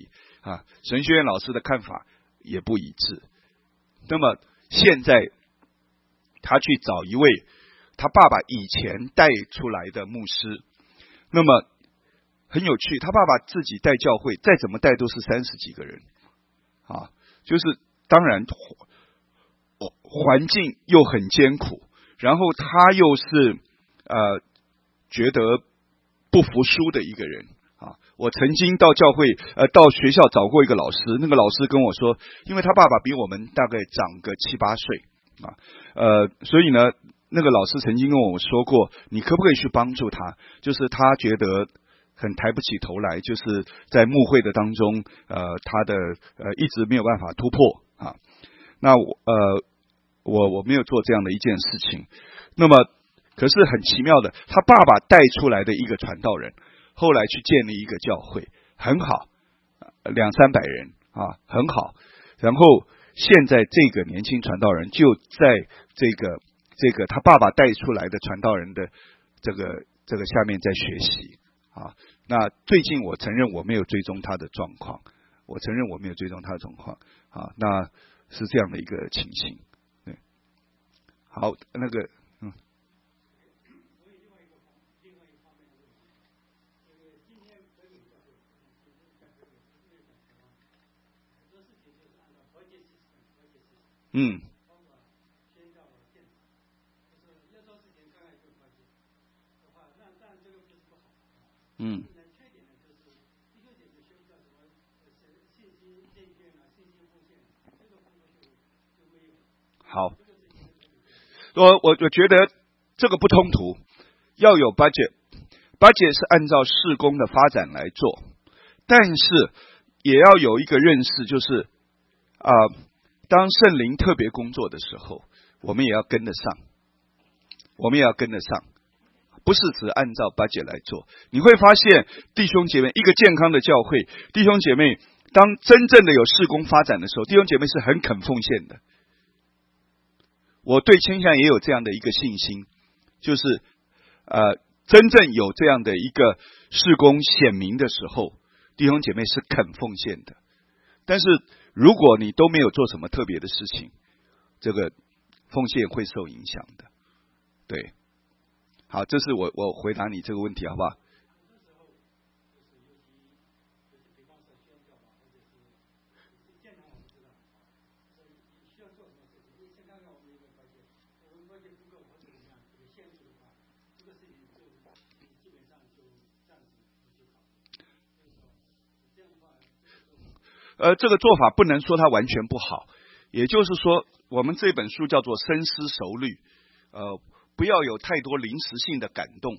啊，神学院老师的看法也不一致。那么现在他去找一位他爸爸以前带出来的牧师，那么很有趣，他爸爸自己带教会，再怎么带都是三十几个人啊，就是当然环境又很艰苦，然后他又是呃觉得不服输的一个人啊。我曾经到教会呃到学校找过一个老师，那个老师跟我说，因为他爸爸比我们大概长个七八岁啊，呃，所以呢，那个老师曾经跟我说过，你可不可以去帮助他？就是他觉得很抬不起头来，就是在牧会的当中，呃，他的呃一直没有办法突破啊。那我呃我我没有做这样的一件事情。那么可是很奇妙的，他爸爸带出来的一个传道人，后来去建立一个教会，很好，两三百人啊，很好。然后现在这个年轻传道人就在这个这个他爸爸带出来的传道人的这个这个下面在学习啊。那最近我承认我没有追踪他的状况，我承认我没有追踪他的状况啊。那是这样的一个情形。对，好，那个嗯。嗯，嗯，好，我我我觉得这个不冲突，要有 budget，budget 是按照事工的发展来做，但是也要有一个认识，就是啊、呃，当圣灵特别工作的时候，我们也要跟得上，我们也要跟得上。不是只按照 budget 来做，你会发现弟兄姐妹，一个健康的教会，弟兄姐妹当真正的有事工发展的时候，弟兄姐妹是很肯奉献的。我对倾向也有这样的一个信心，就是呃，真正有这样的一个事工显明的时候，弟兄姐妹是肯奉献的。但是如果你都没有做什么特别的事情，这个奉献会受影响的。对。好，这是我我回答你这个问题，好不好？呃，这个做法不能说它完全不好，也就是说，我们这本书叫做深思熟虑，呃。不要有太多临时性的感动，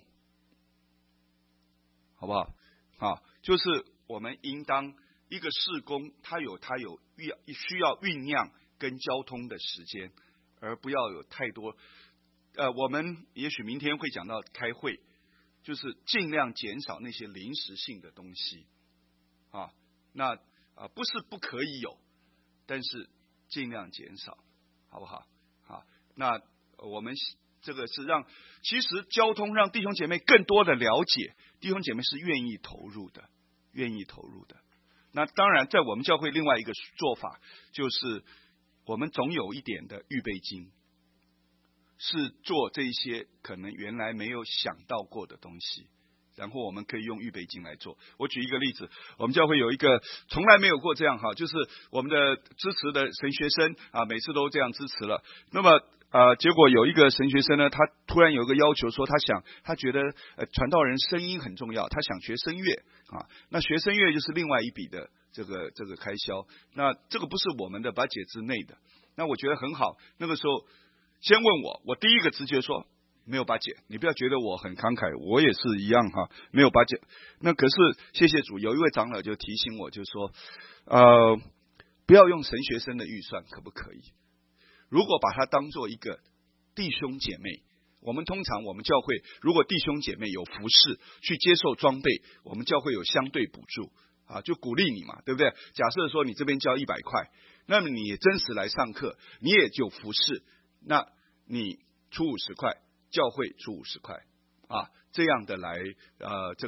好不好？啊，就是我们应当一个事工，它有它有需要酝酿跟交通的时间，而不要有太多。呃，我们也许明天会讲到开会，就是尽量减少那些临时性的东西啊。那啊不是不可以有，但是尽量减少，好不好？好，那我们。这个是让，其实交通让弟兄姐妹更多的了解，弟兄姐妹是愿意投入的，愿意投入的。那当然，在我们教会另外一个做法，就是我们总有一点的预备金，是做这些可能原来没有想到过的东西，然后我们可以用预备金来做。我举一个例子，我们教会有一个从来没有过这样哈，就是我们的支持的神学生啊，每次都这样支持了。那么呃，结果有一个神学生呢，他突然有一个要求说，他想，他觉得呃传道人声音很重要，他想学声乐啊。那学声乐就是另外一笔的这个这个开销，那这个不是我们的budget之内的。那我觉得很好，那个时候先问我，我第一个直觉说没有budget，你不要觉得我很慷慨，我也是一样哈，没有budget。那可是谢谢主，有一位长老就提醒我，就说呃，不要用神学生的预算，可不可以？如果把它当做一个弟兄姐妹，我们通常我们教会如果弟兄姐妹有服侍去接受装备，我们教会有相对补助啊，就鼓励你嘛，对不对？假设说你这边交一百块，那么你也真实来上课，你也就服侍，那你出五十块，教会出五十块啊，这样的来呃这个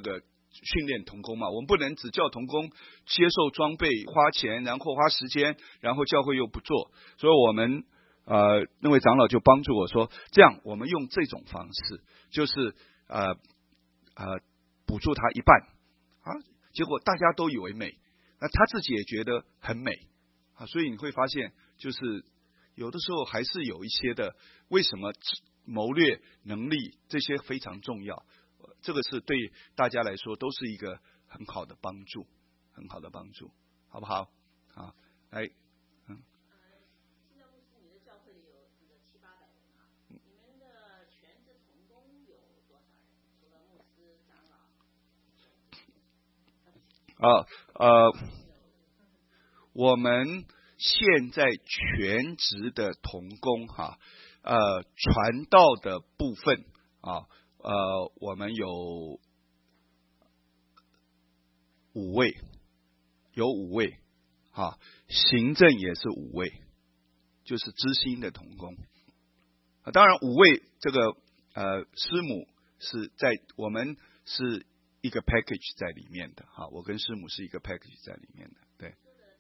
训练同工嘛，我们不能只叫同工接受装备、花钱，然后花时间，然后教会又不做，所以我们呃那位长老就帮助我说，这样我们用这种方式，就是呃呃补助他一半啊，结果大家都以为美，那他自己也觉得很美啊，所以你会发现，就是有的时候还是有一些的，为什么谋略能力这些非常重要。这个是对大家来说都是一个很好的帮助，很好的帮助，好不好？好，来，嗯。 现在牧师，你的教会里有这个七八百人啊，你们的全职同工有多少人？除了牧师、长老。 啊呃，我们现在全职的同工哈，呃，传道的部分啊。呃，我们有五位，有五位，哈，行政也是五位，就是知心的同工。啊，当然五位这个呃师母是在我们是一个 package 在里面的，哈，我跟师母是一个 package 在里面的，对。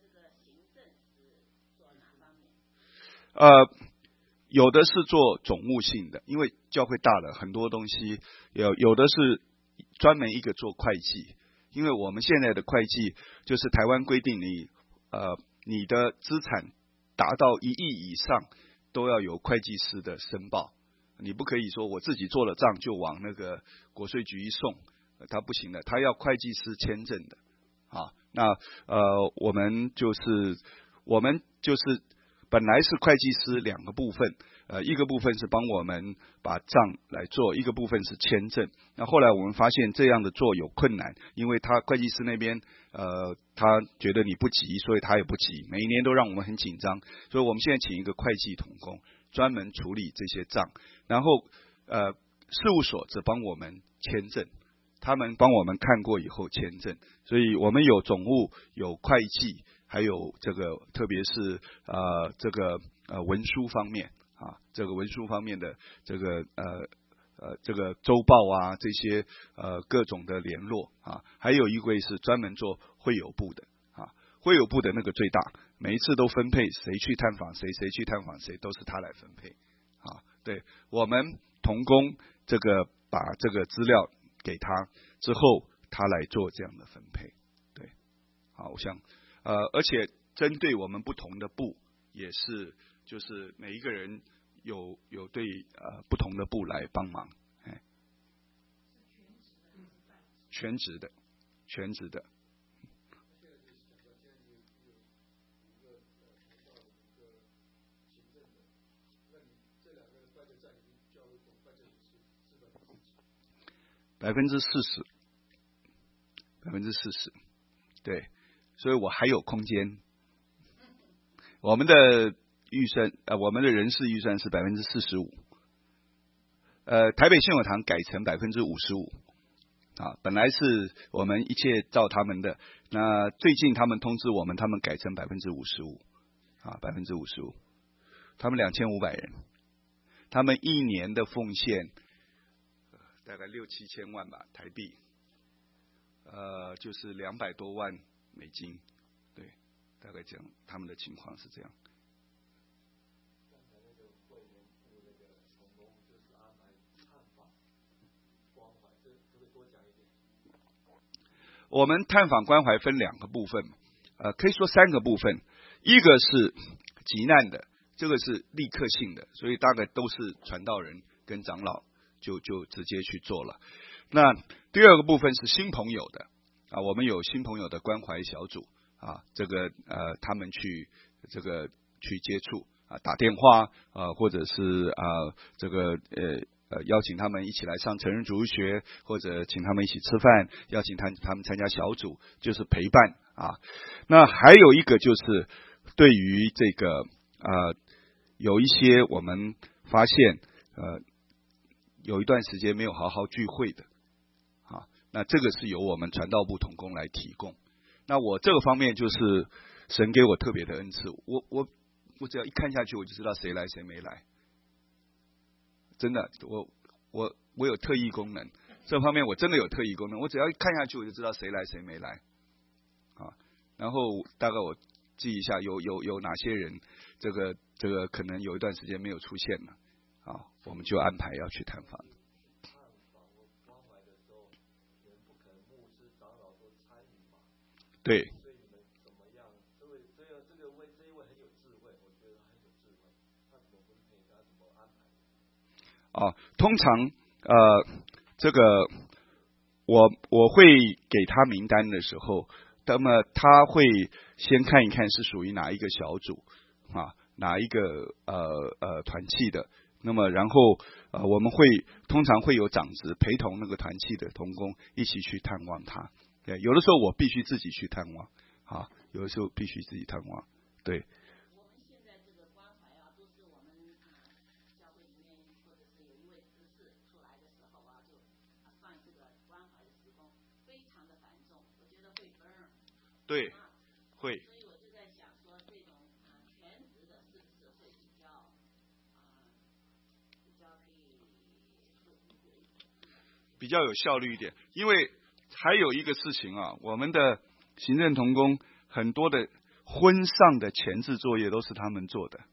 呃。有的是做总务性的，因为教会大了，很多东西有有的是专门一个做会计，因为我们现在的会计就是台湾规定你呃你的资产达到一亿以上都要有会计师的申报，你不可以说我自己做了账就往那个国税局一送，他不行的，他要会计师签证的啊。那呃我们就是我们就是。本来是会计师两个部分，呃，一个部分是帮我们把账来做，一个部分是签证。那后来我们发现这样的做有困难，因为他会计师那边，呃，他觉得你不急，所以他也不急，每一年都让我们很紧张。所以我们现在请一个会计同工，专门处理这些账，然后呃，事务所只帮我们签证，他们帮我们看过以后签证，所以我们有总务，有会计。还有这个，特别是呃这个呃文书方面啊，这个文书方面的这个呃呃这个周报啊，这些呃各种的联络啊，还有一位是专门做会友部的啊，会友部的那个最大，每一次都分配谁去探访谁，谁去探访谁，都是他来分配啊。对，我们同工这个把这个资料给他之后，他来做这样的分配。对，好，我想。呃，而且针对我们不同的部，也是就是每一个人有有对呃不同的部来帮忙，哎，全职的，全职的。百分之四十，百分之四十，对。所以我还有空间。我们的预算，呃，我们的人事预算是百分之四十五。呃，台北信友堂改成百分之五十五。啊，本来是我们一切照他们的，那最近他们通知我们，他们改成百分之五十五。啊，百分之五十五。他们两千五百人，他们一年的奉献大概六七千万吧，台币。呃，就是两百多万。美金，对，大概这样，他们的情况是这样。我们探访关怀分两个部分，呃，可以说三个部分。一个是急难的，这个是立刻性的，所以大概都是传道人跟长老就就直接去做了。那第二个部分是新朋友的啊，我们有新朋友的关怀小组。啊，这个呃，他们去这个去接触啊，打电话啊，或者是啊，这个呃呃，邀请他们一起来上成人主日学，或者请他们一起吃饭，邀请他他们参加小组，就是陪伴啊。那还有一个就是对于这个呃，有一些我们发现呃，有一段时间没有好好聚会的啊，那这个是由我们传道部同工来提供。那我这个方面就是神给我特别的恩赐，我我我只要一看下去，我就知道谁来谁没来，真的，我我我有特异功能， 这方面我真的有特异功能，我只要看下去我就知道谁来谁没来，啊，然后大概我记一下有有有哪些人，这个这个可能有一段时间没有出现了，啊，我们就安排要去探访。对。啊，通常呃，这个我我会给他名单的时候，那么他会先看一看是属于哪一个小组啊，哪一个呃呃团契的，那么然后呃我们会通常会有长子陪同那个团契的同工一起去探望他，对，有的时候我必须自己去探望，啊，有的时候必须自己探望，对。对，会。 所以我就在想说，这种全职的是不是会比较，比较可以比较有效率一点？因为还有一个事情啊，我们的行政同工很多的婚丧的前置作业都是他们做的，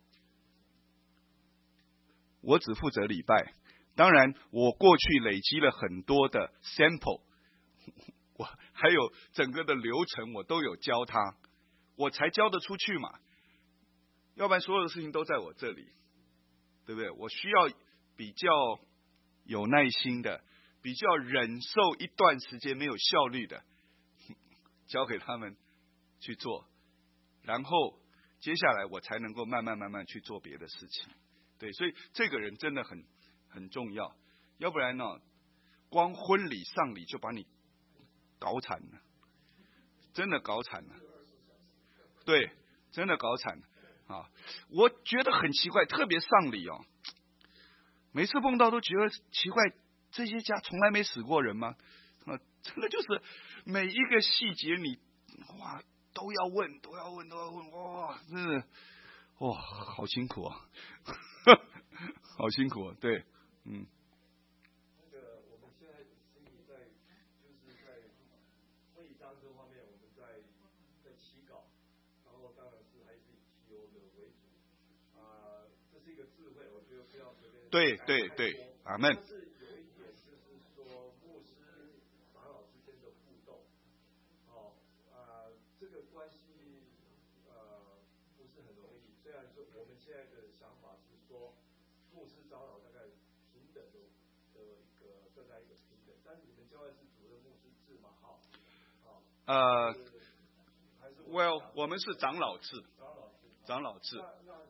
我只负责礼拜。当然，我过去累积了很多的 sample。我还有整个的流程我都有教他，我才教得出去嘛，要不然所有的事情都在我这里，对不对？我需要比较有耐心的，比较忍受一段时间没有效率的，交给他们去做，然后接下来我才能够慢慢慢慢去做别的事情。对，所以这个人真的很很重要，要不然呢，光婚礼丧礼就把你搞惨了，真的搞惨了，对，真的搞惨了啊！我觉得很奇怪，特别丧礼哦，每次碰到都觉得奇怪，这些家从来没死过人吗？啊，真的就是每一个细节你哇都要问，都要问，都要问，哇，真的哇，好辛苦啊，好辛苦啊，对，嗯。对对对，阿们。呃 ，Well， 我们是长老制，长老制。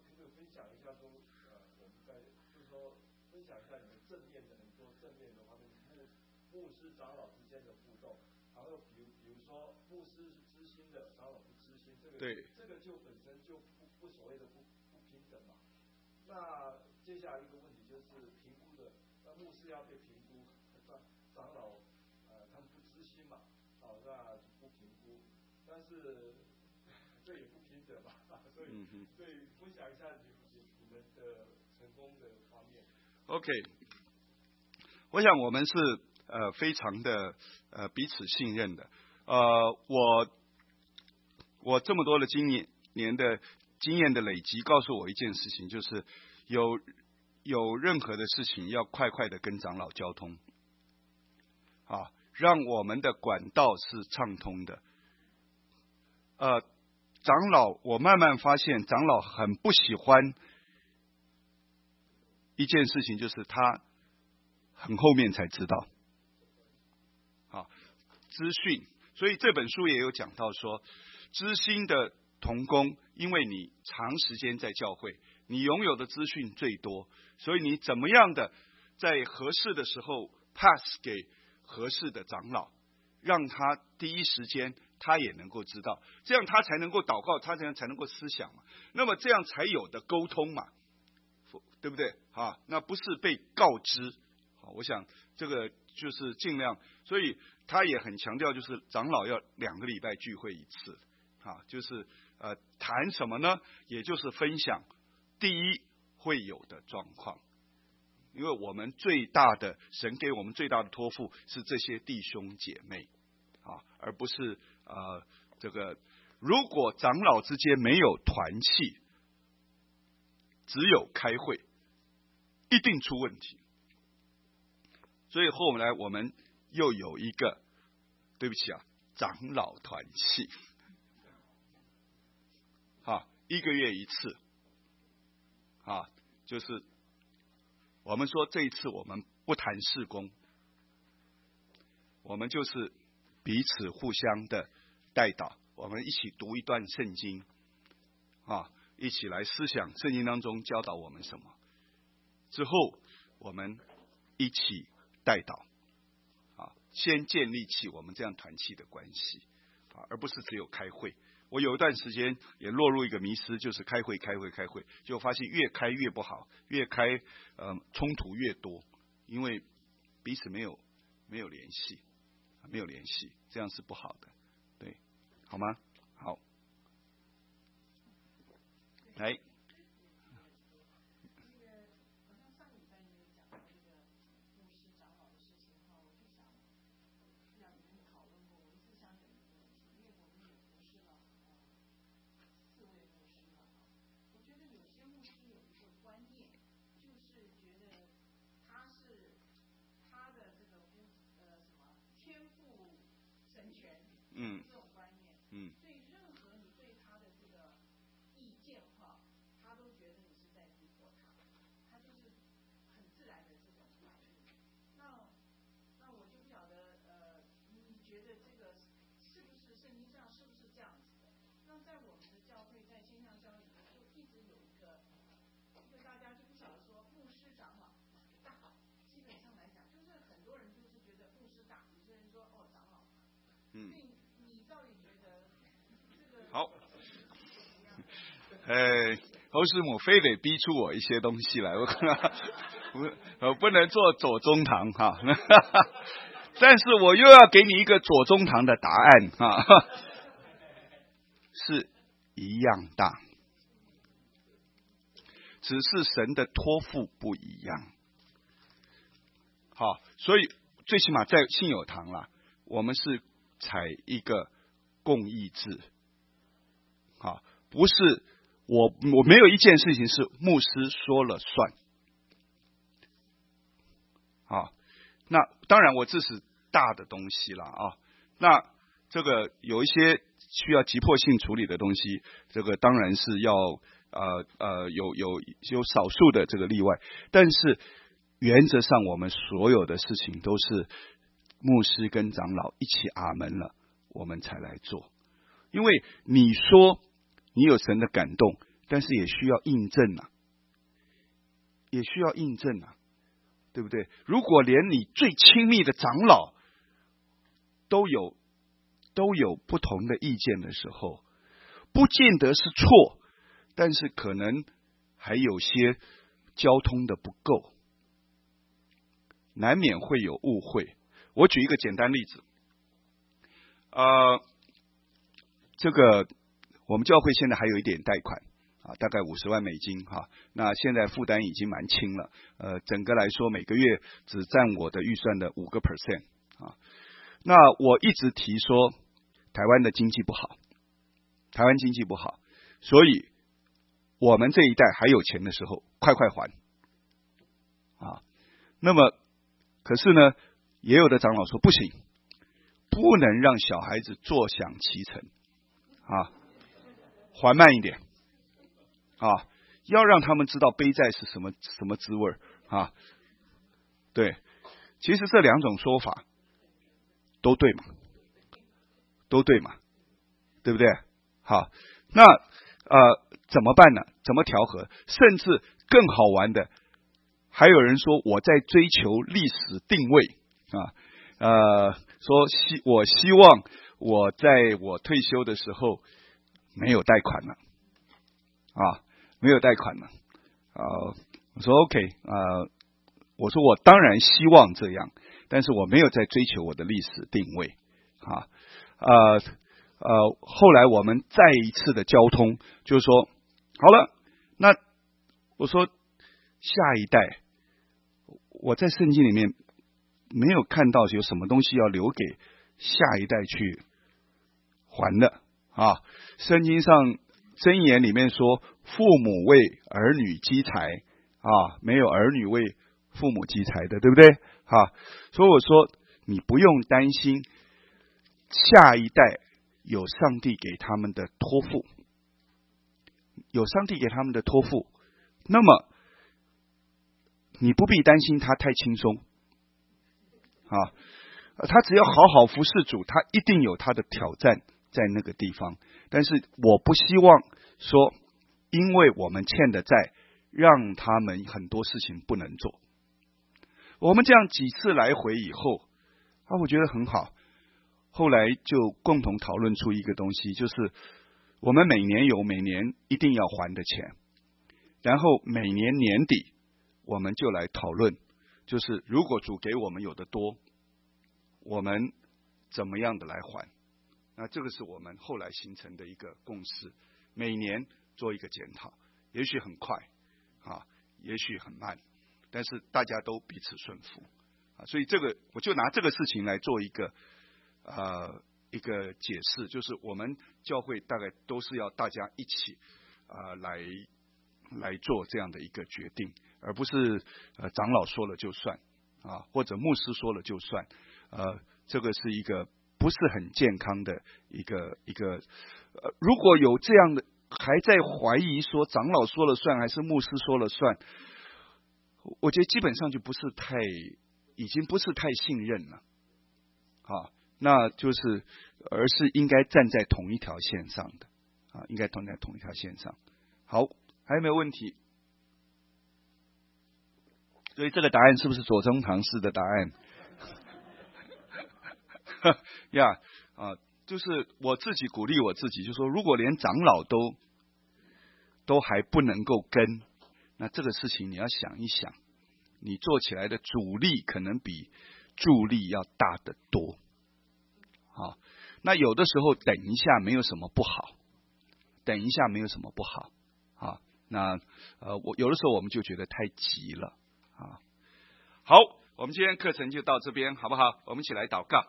对， 这个就本身就不不所谓的不不平等嘛。那接下来一个问题就是评估的，那牧师要被评估，长长老呃他们不知心嘛，好、哦、那就不评估，但是这也不平等嘛，所以、嗯、所以分享一下你你你们的成功的方面。 OK， 我想我们是呃非常的呃彼此信任的，呃我。我这么多的经验年的经验的累积，告诉我一件事情，就是有有任何的事情要快快的跟长老交通，啊，让我们的管道是畅通的。呃，长老，我慢慢发现，长老很不喜欢一件事情，就是他很后面才知道，啊，资讯。所以这本书也有讲到说。知心的同工，因为你长时间在教会，你拥有的资讯最多，所以你怎么样的在合适的时候 pass 给合适的长老，让他第一时间他也能够知道，这样他才能够祷告，他这样才能够思想嘛。那么这样才有的沟通嘛，对不对啊？那不是被告知。好，我想这个就是尽量，所以他也很强调，就是长老要两个礼拜聚会一次。啊，就是呃谈什么呢？也就是分享第一会有的状况， 因为我们最大的神给我们最大的托付是这些弟兄姐妹啊，而不是呃这个。如果长老之间没有团契，只有开会，一定出问题。所以后来我们又有一个，对不起啊，长老团契，啊，一个月一次，啊，就是我们说这一次我们不谈事工，我们就是彼此互相的代祷。我们一起读一段圣经，啊，一起来思想圣经当中教导我们什么。之后，我们一起代祷，啊，先建立起我们这样团契的关系，啊，而不是只有开会。我有一段时间也落入一个迷思，就是开会、开会、开会，就发现越开越不好，越开呃冲突越多，因为彼此没有没有联系，没有联系，这样是不好的。好吗？好，来。嗯。嗯， 所以任何你对他的这个意见哈，他都觉得你是在逼迫他，他就是很自然的这种反应。那那我就不晓得呃，你觉得这个是不是圣经上是不是这样子的？那在我们的教会，在线上教会里面，就一直有一个，一个大家就不晓得说牧师长老大，基本上来讲，就是很多人就是觉得牧师大，有些人说哦长老。嗯。 好，呃，侯师母非得逼出我一些东西来，我可能我我不能做左宗棠哈，但是我又要给你一个左宗棠的答案哈，是一样大，只是神的托付不一样。好，所以最起码在信友堂啦，我们是采一个共议制。啊，不是我，我没有一件事情是牧师说了算。啊，那当然我这是大的东西了啊。那这个有一些需要急迫性处理的东西，这个当然是要呃呃有有有少数的这个例外，但是原则上我们所有的事情都是牧师跟长老一起阿门了，我们才来做。因为你说你有神的感动，但是也需要印证啊，也需要印证啊，对不对？如果连你最亲密的长老都有都有不同的意见的时候，不见得是错，但是可能还有些交通的不够，难免会有误会。我举一个简单例子，呃，这个我们教会现在还有一点贷款啊，大概五十万美金哈、啊，那现在负担已经蛮轻了，呃，整个来说每个月只占我的预算的五个 percent 啊。那我一直提说，台湾的经济不好，台湾经济不好，所以我们这一代还有钱的时候，快快还啊。那么，可是呢，也有的长老说不行，不能让小孩子坐享其成啊。还慢一点啊，要让他们知道背债是什么什么滋味啊。对，其实这两种说法都对嘛，都对嘛，对不对？好，那呃怎么办呢？怎么调和？甚至更好玩的，还有人说我在追求历史定位啊，呃，说希我希望我在我退休的时候没有贷款了啊，没有贷款了啊。我说 OK 啊、呃，我说我当然希望这样，但是我没有在追求我的历史定位啊。呃呃，后来我们再一次的交通，就是说好了，那我说下一代， 我在圣经里面没有看到有什么东西要留给下一代去还的啊。圣经上箴言里面说，父母为儿女积财啊，没有儿女为父母积财的，对不对啊？所以我说你不用担心下一代有上帝给他们的托付，有上帝给他们的托付，那么你不必担心他太轻松啊。他只要好好服侍主，他一定有他的挑战在那个地方。但是我不希望说，因为我们欠的债，让他们很多事情不能做。我们这样几次来回以后啊，我觉得很好。后来就共同讨论出一个东西，就是我们每年有每年一定要还的钱，然后每年年底我们就来讨论，就是如果主给我们有的多，我们怎么样的来还？那这个是我们后来形成的一个共识，每年做一个检讨，也许很快啊，也许很慢，但是大家都彼此顺服啊，所以这个我就拿这个事情来做一个呃一个解释，就是我们教会大概都是要大家一起啊、呃、来来做这样的一个决定，而不是呃长老说了就算啊，或者牧师说了就算。呃，这个是一个不是很健康的一个一个，呃，如果有这样的还在怀疑说长老说了算还是牧师说了算，我觉得基本上就不是太，已经不是太信任了，啊，那就是而是应该站在同一条线上的，啊，应该站在同一条线上。好，还有没有问题？所以这个答案是不是左宗棠式的答案？呀啊，就是我自己鼓励我自己，就说如果连长老都都还不能够跟，那这个事情你要想一想，你做起来的阻力可能比助力要大得多。啊，那有的时候等一下没有什么不好，等一下没有什么不好啊。那呃，我有的时候我们就觉得太急了啊。好，我们今天课程就到这边，好不好？我们一起来祷告。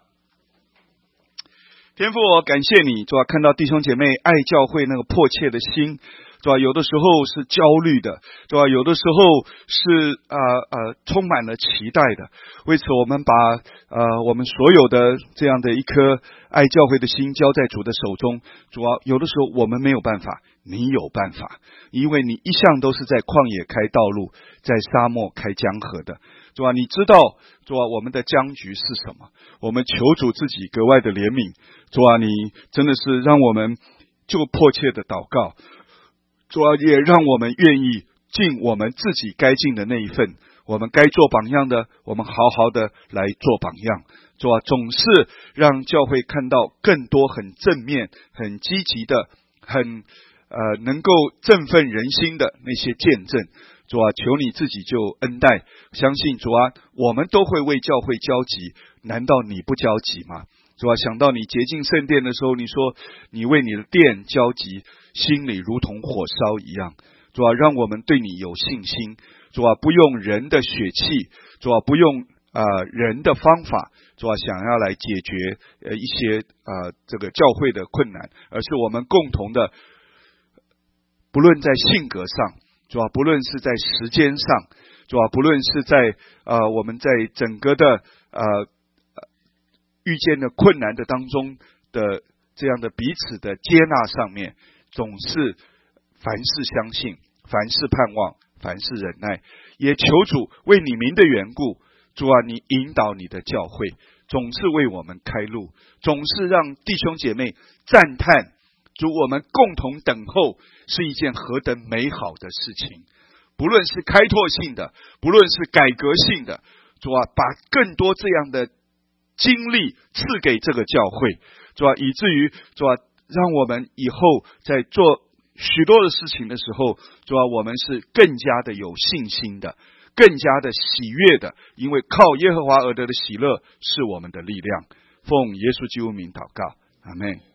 天父，我感谢你，主要看到弟兄姐妹爱教会那个迫切的心，主要有的时候是焦虑的，主要有的时候是呃呃充满了期待的。为此，我们把呃我们所有的这样的一颗爱教会的心交在主的手中。主要有的时候我们没有办法，你有办法，因为你一向都是在旷野开道路，在沙漠开江河的。主啊，你知道主啊我们的僵局是什么，我们求主自己格外的怜悯。主啊，你真的是让我们就迫切的祷告，主啊，也让我们愿意尽我们自己该尽的那一份，我们该做榜样的，我们好好的来做榜样。主啊，总是让教会看到更多很正面、很积极的、很呃能够振奋人心的那些见证。主啊，求你自己就恩待，相信主啊，我们都会为教会焦急，难道你不焦急吗？主啊，想到你洁净圣殿的时候，你说你为你的殿焦急，心里如同火烧一样。主啊，让我们对你有信心。主啊，不用人的血气，主啊，不用呃人的方法，主啊，想要来解决呃一些呃这个教会的困难，而是我们共同的，不论在性格上，主啊，不论是在时间上，主啊，不论是在呃我们在整个的呃遇见的困难的当中的这样的彼此的接纳上面，总是凡事相信，凡事盼望，凡事忍耐，也求主为你名的缘故，主啊，你引导你的教会，总是为我们开路，总是让弟兄姐妹赞叹，主，我们共同等候是一件何等美好的事情。不论是开拓性的，不论是改革性的，主啊，把更多这样的经历赐给这个教会，主啊，以至于主啊，让我们以后在做许多的事情的时候，主啊，我们是更加的有信心的，更加的喜悦的，因为靠耶和华而得的喜乐是我们的力量。奉耶稣基督名祷告，阿们。